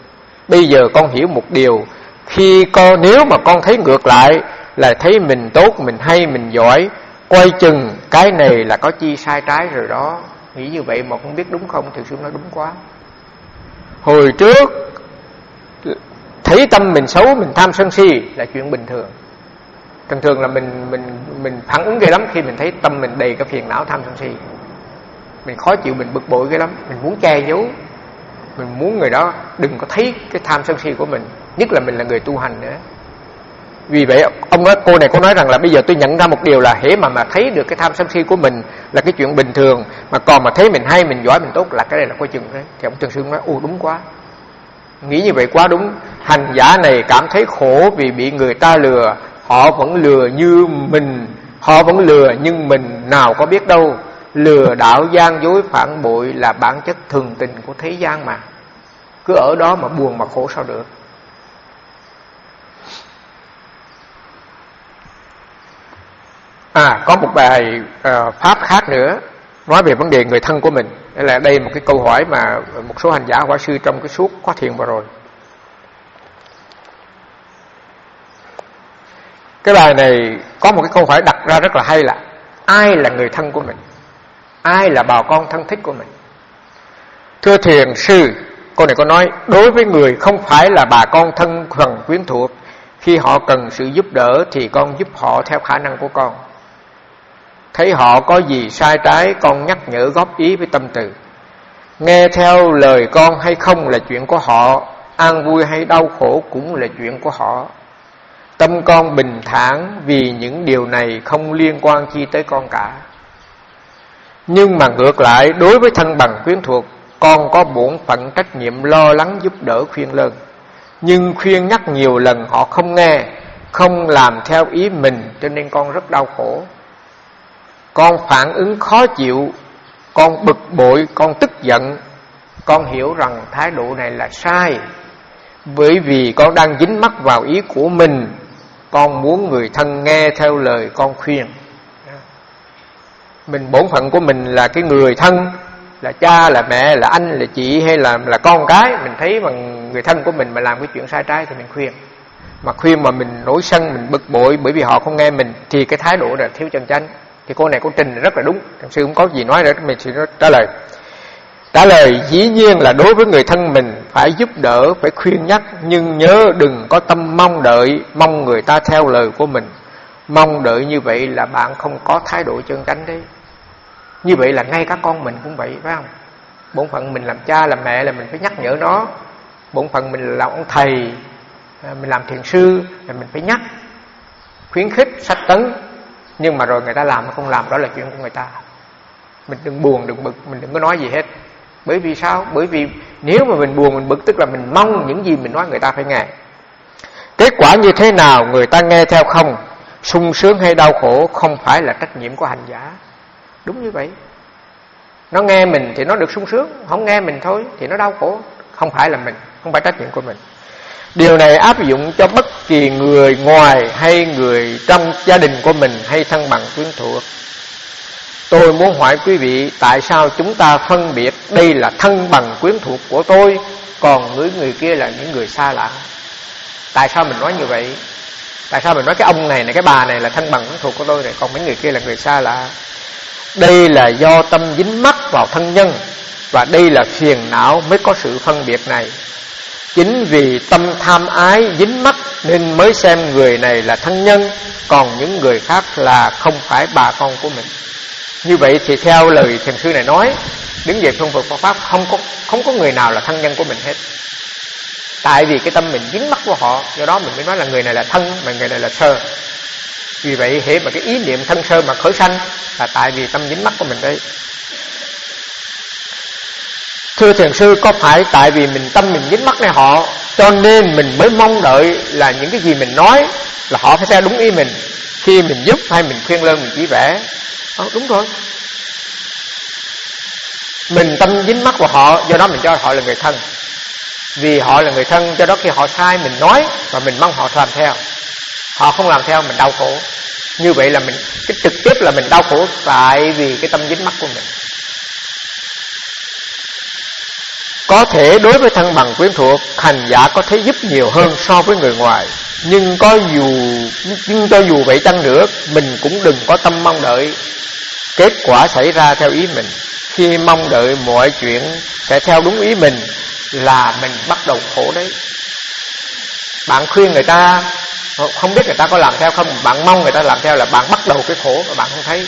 Bây giờ con hiểu một điều, khi con nếu mà con thấy ngược lại là thấy mình tốt, mình hay, mình giỏi, quay chừng cái này là có chi sai trái rồi đó. Nghĩ như vậy mà không biết đúng không? Thiền sư nói đúng quá. Hồi trước thấy tâm mình xấu, mình tham sân si là chuyện bình thường. Thường thường là mình mình mình phản ứng ghê lắm khi mình thấy tâm mình đầy cái phiền não tham sân si. Mình khó chịu, mình bực bội ghê lắm, mình muốn che giấu, mình muốn người đó đừng có thấy cái tham sân si của mình, nhất là mình là người tu hành nữa. Vì vậy ông nói, cô này có nói rằng là bây giờ tôi nhận ra một điều là hễ mà mà thấy được cái tham sân si của mình là cái chuyện bình thường, mà còn mà thấy mình hay, mình giỏi, mình tốt là cái này là coi chừng đấy. Thì ông Thiền sư nói ô đúng quá, nghĩ như vậy quá đúng. Hành giả này cảm thấy khổ vì bị người ta lừa, họ vẫn lừa như mình, họ vẫn lừa nhưng mình nào có biết đâu. Lừa đảo, gian dối, phản bội là bản chất thường tình của thế gian mà. Cứ ở đó mà buồn mà khổ sao được. À, có một bài uh, pháp khác nữa nói về vấn đề người thân của mình. Đây là đây một cái câu hỏi mà một số hành giả quả sư trong cái suốt khóa thiền vừa rồi. Cái bài này có một cái câu hỏi đặt ra rất là hay là ai là người thân của mình? Ai là bà con thân thích của mình? Thưa thiền sư, cô này có nói đối với người không phải là bà con thân phần quyến thuộc, khi họ cần sự giúp đỡ thì con giúp họ theo khả năng của con. Thấy họ có gì sai trái, con nhắc nhở góp ý với tâm từ. Nghe theo lời con hay không là chuyện của họ, an vui hay đau khổ cũng là chuyện của họ. Tâm con bình thản vì những điều này không liên quan chi tới con cả. Nhưng mà ngược lại, đối với thân bằng quyến thuộc, con có bổn phận trách nhiệm lo lắng giúp đỡ khuyên lơn. Nhưng khuyên nhắc nhiều lần họ không nghe, không làm theo ý mình, cho nên con rất đau khổ. Con phản ứng khó chịu, con bực bội, con tức giận. Con hiểu rằng thái độ này là sai, bởi vì con đang dính mắc vào ý của mình. Con muốn người thân nghe theo lời con khuyên. Mình bổn phận của mình là cái người thân, là cha, là mẹ, là anh, là chị hay là là con cái. Mình thấy bằng người thân của mình mà làm cái chuyện sai trái thì mình khuyên. Mà khuyên mà mình nổi sân, mình bực bội bởi vì họ không nghe mình, thì cái thái độ là thiếu chân chánh. Thì cô này cô trình rất là đúng. Thằng sư không có gì nói nữa, mình chỉ trả lời. Trả lời dĩ nhiên là đối với người thân mình phải giúp đỡ, phải khuyên nhắc, nhưng nhớ đừng có tâm mong đợi, mong người ta theo lời của mình. Mong đợi như vậy là bạn không có thái độ chân chánh đấy. Như vậy là ngay các con mình cũng vậy, phải không? Bổn phận mình làm cha, làm mẹ là mình phải nhắc nhở nó. Bổn phận mình là ông thầy, mình làm thiền sư là mình phải nhắc, khuyến khích, sách tấn. Nhưng mà rồi người ta làm hay không làm đó là chuyện của người ta. Mình đừng buồn, đừng bực, mình đừng có nói gì hết. Bởi vì sao? Bởi vì nếu mà mình buồn, mình bực, tức là mình mong những gì mình nói người ta phải nghe. Kết quả như thế nào người ta nghe theo không, sung sướng hay đau khổ không phải là trách nhiệm của hành giả. Đúng như vậy. Nó nghe mình thì nó được sung sướng, không nghe mình thôi thì nó đau khổ. Không phải là mình, không phải trách nhiệm của mình. Điều này áp dụng cho bất kỳ người ngoài hay người trong gia đình của mình hay thân bằng quyến thuộc. Tôi muốn hỏi quý vị, tại sao chúng ta phân biệt đây là thân bằng quyến thuộc của tôi, còn người người kia là những người xa lạ? Tại sao mình nói như vậy? Tại sao mình nói cái ông này này, cái bà này là thân bằng quyến thuộc của tôi này, còn mấy người kia là người xa lạ? Đây là do tâm dính mắc vào thân nhân, và đây là phiền não mới có sự phân biệt này. Chính vì tâm tham ái dính mắc nên mới xem người này là thân nhân, còn những người khác là không phải bà con của mình. Như vậy thì theo lời thiền sư này nói, đứng về phương Phật Phật Pháp, không có, không có người nào là thân nhân của mình hết. Tại vì cái tâm mình dính mắc của họ, do đó mình mới nói là người này là thân, mà người này là sơ. Vì vậy hễ mà cái ý niệm thân sơ mà khởi sanh là tại vì tâm dính mắc của mình đấy. Thưa thiền sư, có phải tại vì mình tâm mình dính mắc này họ, cho nên mình mới mong đợi là những cái gì mình nói là họ phải theo đúng ý mình, khi mình giúp hay mình khuyên lơn, mình chỉ vẽ? Ờ, đúng rồi. Mình tâm dính mắc của họ, do đó mình cho họ là người thân. Vì họ là người thân, do đó khi họ sai mình nói, và mình mong họ làm theo. Họ không làm theo mình đau khổ. Như vậy là mình cái trực tiếp là mình đau khổ tại vì cái tâm dính mắc của mình. Có thể đối với thân bằng quyến thuộc, hành giả có thể giúp nhiều hơn so với người ngoài. Nhưng có dù nhưng cho dù vậy chăng nữa, mình cũng đừng có tâm mong đợi kết quả xảy ra theo ý mình. Khi mong đợi mọi chuyện sẽ theo đúng ý mình là mình bắt đầu khổ đấy. Bạn khuyên người ta, không biết người ta có làm theo không, bạn mong người ta làm theo là bạn bắt đầu cái khổ mà bạn không thấy.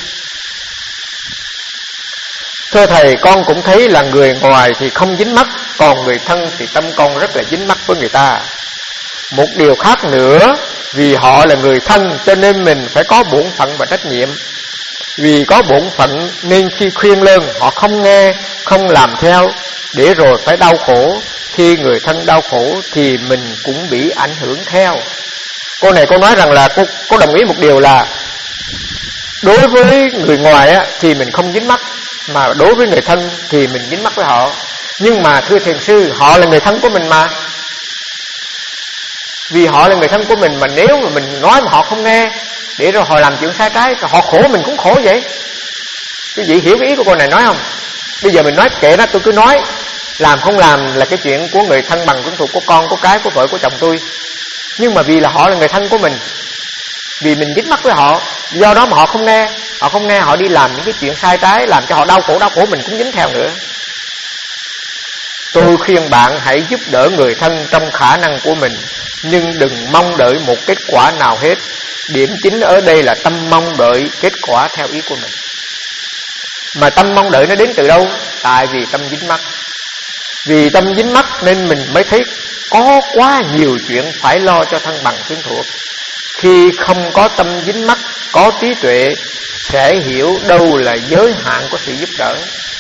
Thưa Thầy, con cũng thấy là người ngoài thì không dính mắc, còn người thân thì tâm con rất là dính mắc với người ta. Một điều khác nữa, vì họ là người thân cho nên mình phải có bổn phận và trách nhiệm. Vì có bổn phận nên khi khuyên lơn họ không nghe, không làm theo, để rồi phải đau khổ. Khi người thân đau khổ thì mình cũng bị ảnh hưởng theo. Cô này cô nói rằng là cô, cô đồng ý một điều là đối với người ngoài á, thì mình không dính mắc, mà đối với người thân thì mình dính mắc với họ. Nhưng mà thưa thiền sư, họ là người thân của mình mà. Vì họ là người thân của mình, mà nếu mà mình nói mà họ không nghe, để rồi họ làm chuyện sai trái, họ khổ mình cũng khổ vậy. Quý vị hiểu cái ý của cô này nói không? Bây giờ mình nói kệ đó, tôi cứ nói, làm không làm là cái chuyện của người thân bằng quyến thuộc, của con, của cái, của vợ, của chồng tôi. Nhưng mà vì là họ là người thân của mình, vì mình dính mắc với họ, do đó mà họ không nghe. Họ không nghe, họ đi làm những cái chuyện sai trái, làm cho họ đau khổ, đau khổ mình cũng dính theo nữa. Tôi khuyên bạn hãy giúp đỡ người thân trong khả năng của mình, nhưng đừng mong đợi một kết quả nào hết. Điểm chính ở đây là tâm mong đợi kết quả theo ý của mình. Mà tâm mong đợi nó đến từ đâu? Tại vì tâm dính mắc. Vì tâm dính mắc nên mình mới thấy có quá nhiều chuyện phải lo cho thân bằng quyến thuộc. Khi không có tâm dính mắc, có trí tuệ, sẽ hiểu đâu là giới hạn của sự giúp đỡ.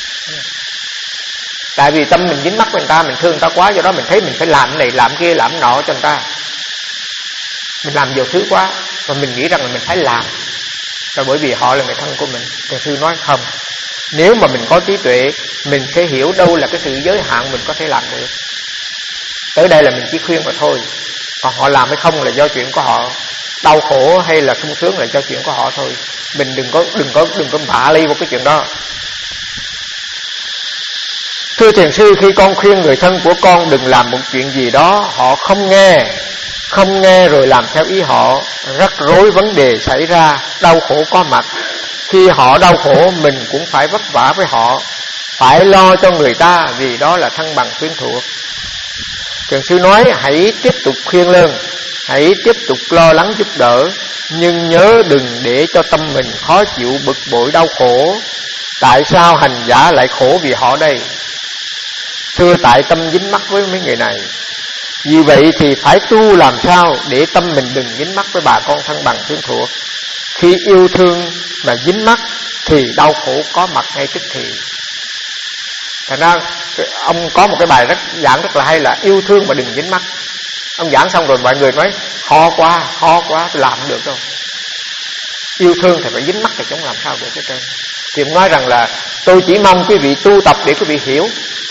Tại vì tâm mình dính mắc với người ta, mình thương người ta quá, do đó mình thấy mình phải làm cái này, làm kia, làm nọ cho người ta. Mình làm nhiều thứ quá, và mình nghĩ rằng là mình phải làm, là bởi vì họ là người thân của mình. Thiền sư nói không, nếu mà mình có trí tuệ, mình sẽ hiểu đâu là cái sự giới hạn mình có thể làm được. Tới đây là mình chỉ khuyên mà thôi. Còn họ làm hay không là do chuyện của họ, đau khổ hay là sung sướng là do chuyện của họ thôi. Mình đừng có đừng có đừng có vạ ly vào cái chuyện đó. Thưa thiền sư, khi con khuyên người thân của con đừng làm một chuyện gì đó, họ không nghe, không nghe rồi làm theo ý họ, rắc rối vấn đề xảy ra, đau khổ có mặt. Khi họ đau khổ, mình cũng phải vất vả với họ, phải lo cho người ta, vì đó là thân bằng quyến thuộc. Thiền sư nói hãy tiếp tục khuyên lơn, hãy tiếp tục lo lắng giúp đỡ, nhưng nhớ đừng để cho tâm mình khó chịu, bực bội, đau khổ. Tại sao hành giả lại khổ vì họ đây? Thưa, tại tâm dính mắc với mấy người này. Vì vậy thì phải tu làm sao để tâm mình đừng dính mắc với bà con thân bằng quyến thuộc. Khi yêu thương mà dính mắc thì đau khổ có mặt ngay tức thì. Thành ra ông có một cái bài rất giảng rất là hay là yêu thương mà đừng dính mắc. Ông giảng xong rồi mọi người nói khó quá, khó quá, tôi làm không được đâu. Yêu thương thì phải dính mắc thì chúng làm sao được hết trơn. Thì ông nói rằng là tôi chỉ mong quý vị tu tập để quý vị hiểu.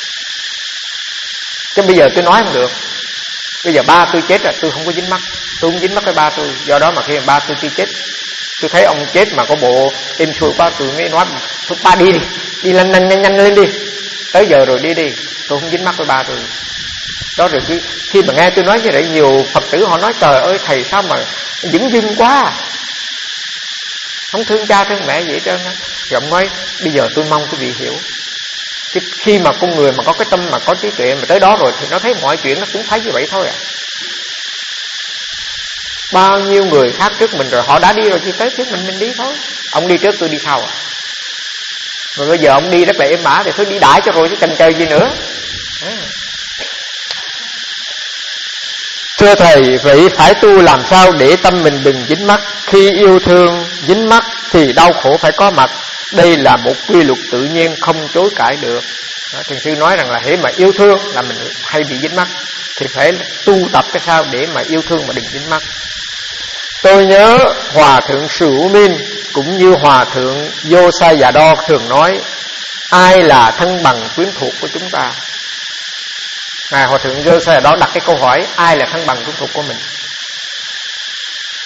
Chứ bây giờ tôi nói không được. Bây giờ ba tôi chết rồi, tôi không có dính mắc, tôi không dính mắc với ba tôi. Do đó mà khi ba tôi chưa chết, tôi thấy ông chết mà có bộ êm xuôi quá, tôi mới nói thôi ba đi đi, đi nhanh nhanh nhanh nhanh lên đi, tới giờ rồi đi đi, tôi không dính mắc với ba tôi. Đó rồi khi, khi mà nghe tôi nói như vậy, nhiều Phật tử họ nói trời ơi thầy sao mà dửng dưng quá, không thương cha thương mẹ vậy trơn á. Thì ông nói bây giờ tôi mong quý vị hiểu, cái khi mà con người mà có cái tâm mà có trí tuệ mà tới đó rồi thì nó thấy mọi chuyện nó cũng thấy như vậy thôi à. Bao nhiêu người khác trước mình rồi họ đã đi rồi thì tới trước mình mình đi thôi. Ông đi trước tôi đi sau à. Rồi bây giờ ông đi rất là êm ả thì thôi đi đại cho rồi chứ cần chơi gì nữa à. Thưa thầy, vậy phải tu làm sao để tâm mình đừng dính mắc? Khi yêu thương dính mắc thì đau khổ phải có mặt. Đây là một quy luật tự nhiên không chối cãi được. Thiền sư nói rằng là hễ mà yêu thương là mình hay bị dính mắc, thì phải tu tập cái sao để mà yêu thương mà đừng dính mắc. Tôi nhớ Hòa Thượng Sư Hữu Minh cũng như Hòa Thượng Vô Sa Già Đo thường nói ai là thân bằng quyến thuộc của chúng ta. Ngài Hòa Thượng Vô Sa Già Đo đặt cái câu hỏi ai là thân bằng quyến thuộc của mình.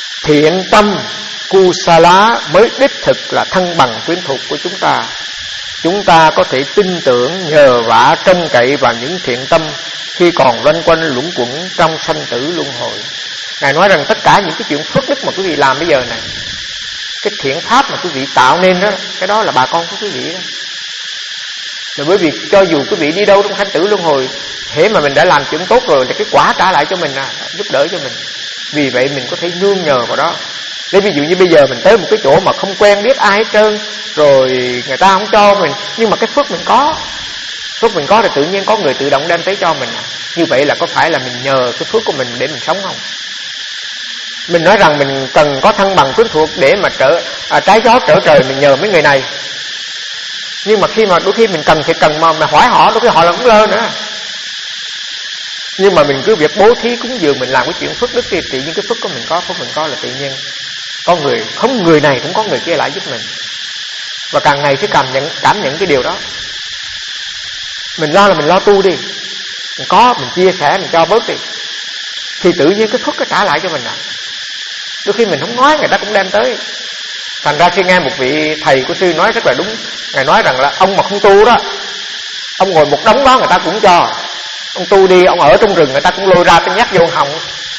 Thiện tâm Kusala mới đích thực là thân bằng quyến thuộc của chúng ta. chúng ta có thể tin tưởng, nhờ vả, trông cậy vào những thiện tâm khi còn loanh quanh luẩn quẩn trong sanh tử luân hồi. Ngài nói rằng tất cả những cái chuyện phước đức mà quý vị làm bây giờ này, cái thiện pháp mà quý vị tạo nên đó, cái đó là bà con của quý vị đó. Rồi bởi vì cho dù quý vị đi đâu trong sanh tử luân hồi, hễ mà mình đã làm chuyện tốt rồi thì cái quả trả lại cho mình à, giúp đỡ cho mình. Vì vậy mình có thể nương nhờ vào đó. Để ví dụ như bây giờ mình tới một cái chỗ mà không quen biết ai hết trơn, rồi người ta không cho mình, nhưng mà cái phước mình có, phước mình có thì tự nhiên có người tự động đem tới cho mình. Như vậy là có phải là mình nhờ cái phước của mình để mình sống không? Mình nói rằng mình cần có thăng bằng quyến thuộc để mà trở à, trái gió trở trời, mình nhờ mấy người này. Nhưng mà khi mà đôi khi mình cần thì cần mà, mà hỏi họ, đôi khi họ là cũng lơ nữa. Nhưng mà mình cứ việc bố thí cúng dường, mình làm cái chuyện phước đức thì tự nhiên cái phước của mình có, phước mình có là tự nhiên có người, không người này cũng có người kia lại giúp mình. Và càng ngày cứ cảm nhận cảm nhận cái điều đó. Mình lo là mình lo tu đi, mình có mình chia sẻ, mình cho bớt đi, thì tự nhiên cái phước nó trả lại cho mình à. Đôi khi mình không nói người ta cũng đem tới. Thành ra khi nghe một vị thầy của sư nói rất là đúng. Ngài nói rằng là ông mà không tu đó, ông ngồi một đống đó người ta cũng cho. Ông tu đi, ông ở trong rừng người ta cũng lôi ra, tôi nhắc vô họng.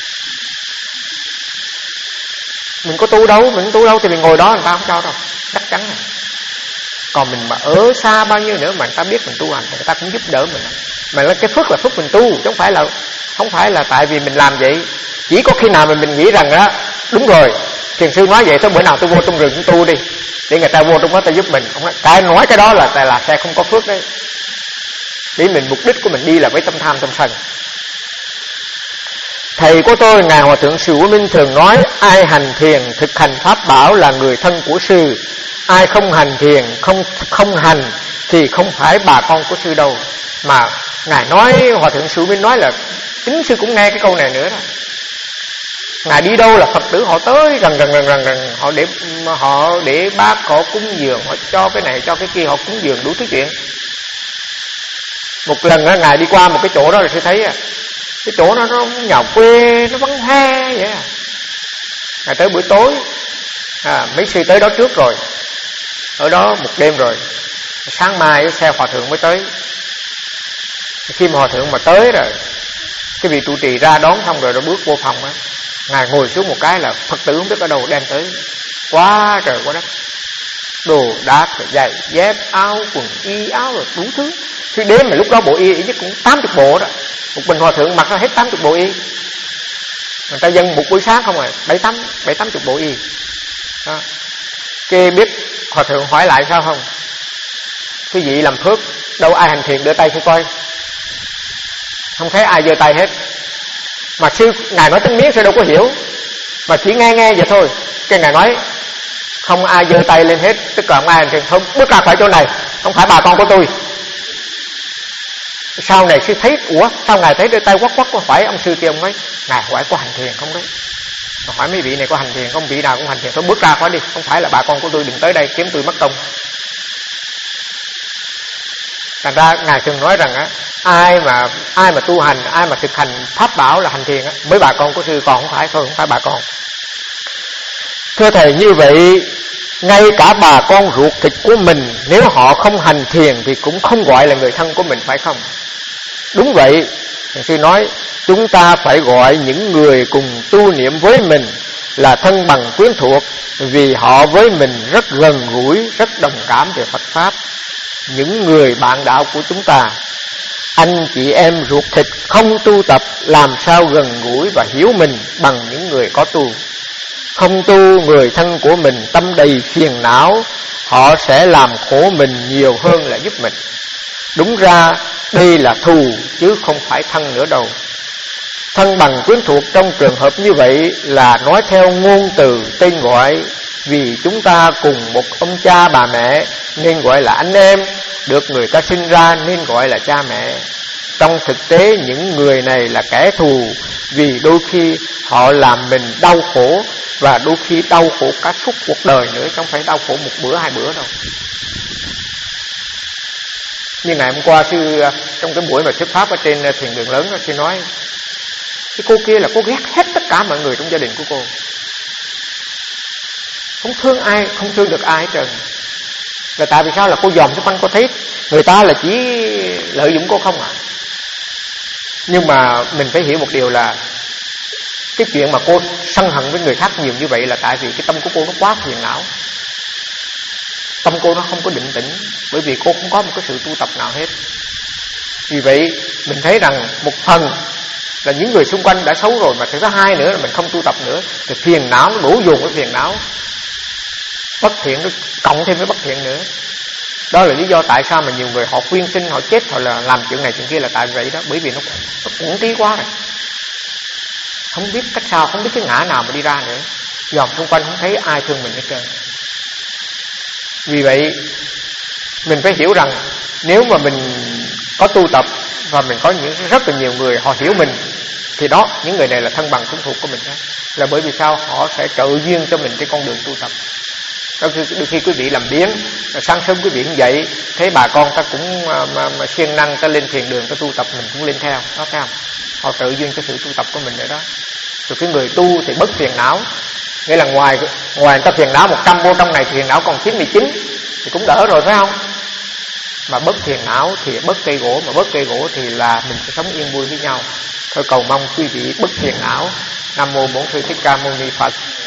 Mình có tu đâu, mình không tu đâu thì mình ngồi đó người ta không cho đâu, chắc chắn rồi. Còn mình mà ở xa bao nhiêu nữa mà người ta biết mình tu hành thì người ta cũng giúp đỡ mình. Mà cái phước là phước mình tu, chứ không phải là không phải là tại vì mình làm vậy. Chỉ có khi nào mà mình nghĩ rằng đó đúng rồi, thiền sư nói vậy, tới bữa nào tôi vô trong rừng cũng tu đi, để người ta vô trong đó ta giúp mình. Cái nói cái đó là tại là sẽ không có phước đấy. Vì mình mục đích của mình đi là với tâm tham tâm sân. Thầy của tôi Ngài Hòa Thượng Sư Của Minh thường nói, ai hành thiền thực hành pháp bảo là người thân của sư, ai không hành thiền không không hành thì không phải bà con của sư đâu. Mà Ngài nói, Hòa Thượng Sư Minh nói là chính sư cũng nghe cái câu này nữa đó. Ngài đi đâu là Phật tử họ tới gần gần gần gần gần, họ để họ để bác họ cúng dường, họ cho cái này cho cái kia, họ cúng dường đủ thứ chuyện. Một lần đó, Ngài đi qua một cái chỗ đó rồi sư thấy cái chỗ đó nó nhà quê, nó vắng he vậy à. Ngài tới buổi tối, à, mấy sư tới đó trước rồi, ở đó một đêm rồi, sáng mai xe Hòa Thượng mới tới. Khi mà Hòa Thượng mà tới rồi, cái vị trụ trì ra đón xong rồi nó bước vô phòng á, Ngài ngồi xuống một cái là Phật tử không biết ở đâu đem tới quá trời quá đất, đồ đạc, giày dép, áo quần y áo rồi đủ thứ. Khi đếm mà lúc đó bộ y ít nhất cũng tám mươi bộ đó. Một mình Hòa Thượng mặc ra hết tám mươi bộ y. Người ta dâng một buổi sáng không à, bảy tám bảy tám chục bộ y. Đó. Cái biết Hòa Thượng hỏi lại sao không? Quý vị làm phước, đâu ai hành thiền đưa tay thử coi. Không thấy ai giơ tay hết. Mà sư Ngài nói tiếng miếng sư đâu có hiểu, mà chỉ nghe nghe vậy thôi. Cái Ngài nói không ai giơ tay lên hết, tức là không ai hành thiền, thôi bước ra khỏi chỗ này, không phải bà con của tôi. Sau này sư thấy, ủa sao Ngài thấy đưa tay quắc quắc, có phải ông sư kia ông nói Ngài hỏi có hành thiền không đấy? Mà hỏi mấy vị này có hành thiền không? Vị nào cũng hành thiền, thôi bước ra khỏi đi, không phải là bà con của tôi, đừng tới đây kiếm tôi mất công. Thành ra Ngài thường nói rằng á, ai mà ai mà tu hành, ai mà thực hành pháp bảo là hành thiền á, mới bà con của sư, còn không phải thôi, không phải bà con. Thưa thầy, như vậy ngay cả bà con ruột thịt của mình, nếu họ không hành thiền thì cũng không gọi là người thân của mình, phải không? Đúng vậy, Thầy sư nói chúng ta phải gọi những người cùng tu niệm với mình là thân bằng quyến thuộc, vì họ với mình rất gần gũi, rất đồng cảm về Phật Pháp. Những người bạn đạo của chúng ta, anh chị em ruột thịt không tu tập, làm sao gần gũi và hiểu mình bằng những người có tu. Không tu, người thân của mình tâm đầy phiền não, họ sẽ làm khổ mình nhiều hơn là giúp mình. Đúng ra đây là thù chứ không phải thân nữa đâu. Thân bằng quyến thuộc trong trường hợp như vậy là nói theo ngôn từ tên gọi, vì chúng ta cùng một ông cha bà mẹ nên gọi là anh em, được người ta sinh ra nên gọi là cha mẹ. Trong thực tế những người này là kẻ thù, vì đôi khi họ làm mình đau khổ, và đôi khi đau khổ cả suốt cuộc đời nữa, chứ không phải đau khổ một bữa hai bữa đâu. Như ngày hôm qua sư trong cái buổi mà thuyết pháp ở trên thiền đường lớn đó, sư nói cái cô kia là cô ghét hết tất cả mọi người trong gia đình của cô, không thương ai, không thương được ai hết trơn. Là tại vì sao? Là cô dòm xung quanh cô thấy người ta là chỉ lợi dụng cô không à. Nhưng mà mình phải hiểu một điều là cái chuyện mà cô sân hận với người khác nhiều như vậy là tại vì cái tâm của cô nó quá phiền não. Tâm cô nó không có định tĩnh, bởi vì cô không có một cái sự tu tập nào hết. Vì vậy mình thấy rằng một phần là những người xung quanh đã xấu rồi, mà thứ hai nữa là mình không tu tập nữa thì phiền não nó đổ dồn cái phiền não bất thiện, nó cộng thêm cái bất thiện nữa. Đó là lý do tại sao mà nhiều người họ quyên sinh, họ chết, họ là làm chuyện này chuyện kia là tại vậy đó. Bởi vì nó, nó cuốn tí quá rồi, không biết cách sao, không biết cái ngã nào mà đi ra nữa. Dòm xung quanh không thấy ai thương mình hết trơn. Vì vậy mình phải hiểu rằng nếu mà mình có tu tập và mình có những rất là nhiều người họ hiểu mình, thì đó, những người này là thân bằng thân thuộc của mình đó. Là bởi vì sao? Họ sẽ trợ duyên cho mình trên con đường tu tập. Đôi khi, đôi khi quý vị làm biếng, sáng sớm quý vị cũng vậy, thấy bà con ta cũng mà, mà, mà siêng năng, ta lên thiền đường ta tu tập, mình cũng lên theo đó, thấy không? Họ trợ duyên cho sự tu tập của mình nữa đó. Rồi cái người tu thì bất phiền não, nghĩa là ngoài ngoài người ta phiền não một trăm, vô trong này phiền não còn chín mươi chín thì cũng đỡ rồi, phải không? Mà bất phiền não thì bất cây gỗ, mà bất cây gỗ thì là mình sẽ sống yên vui với nhau. Thôi cầu mong quý vị bất phiền não. Nam mô Bổn Sư Thích Ca Mâu Ni Phật.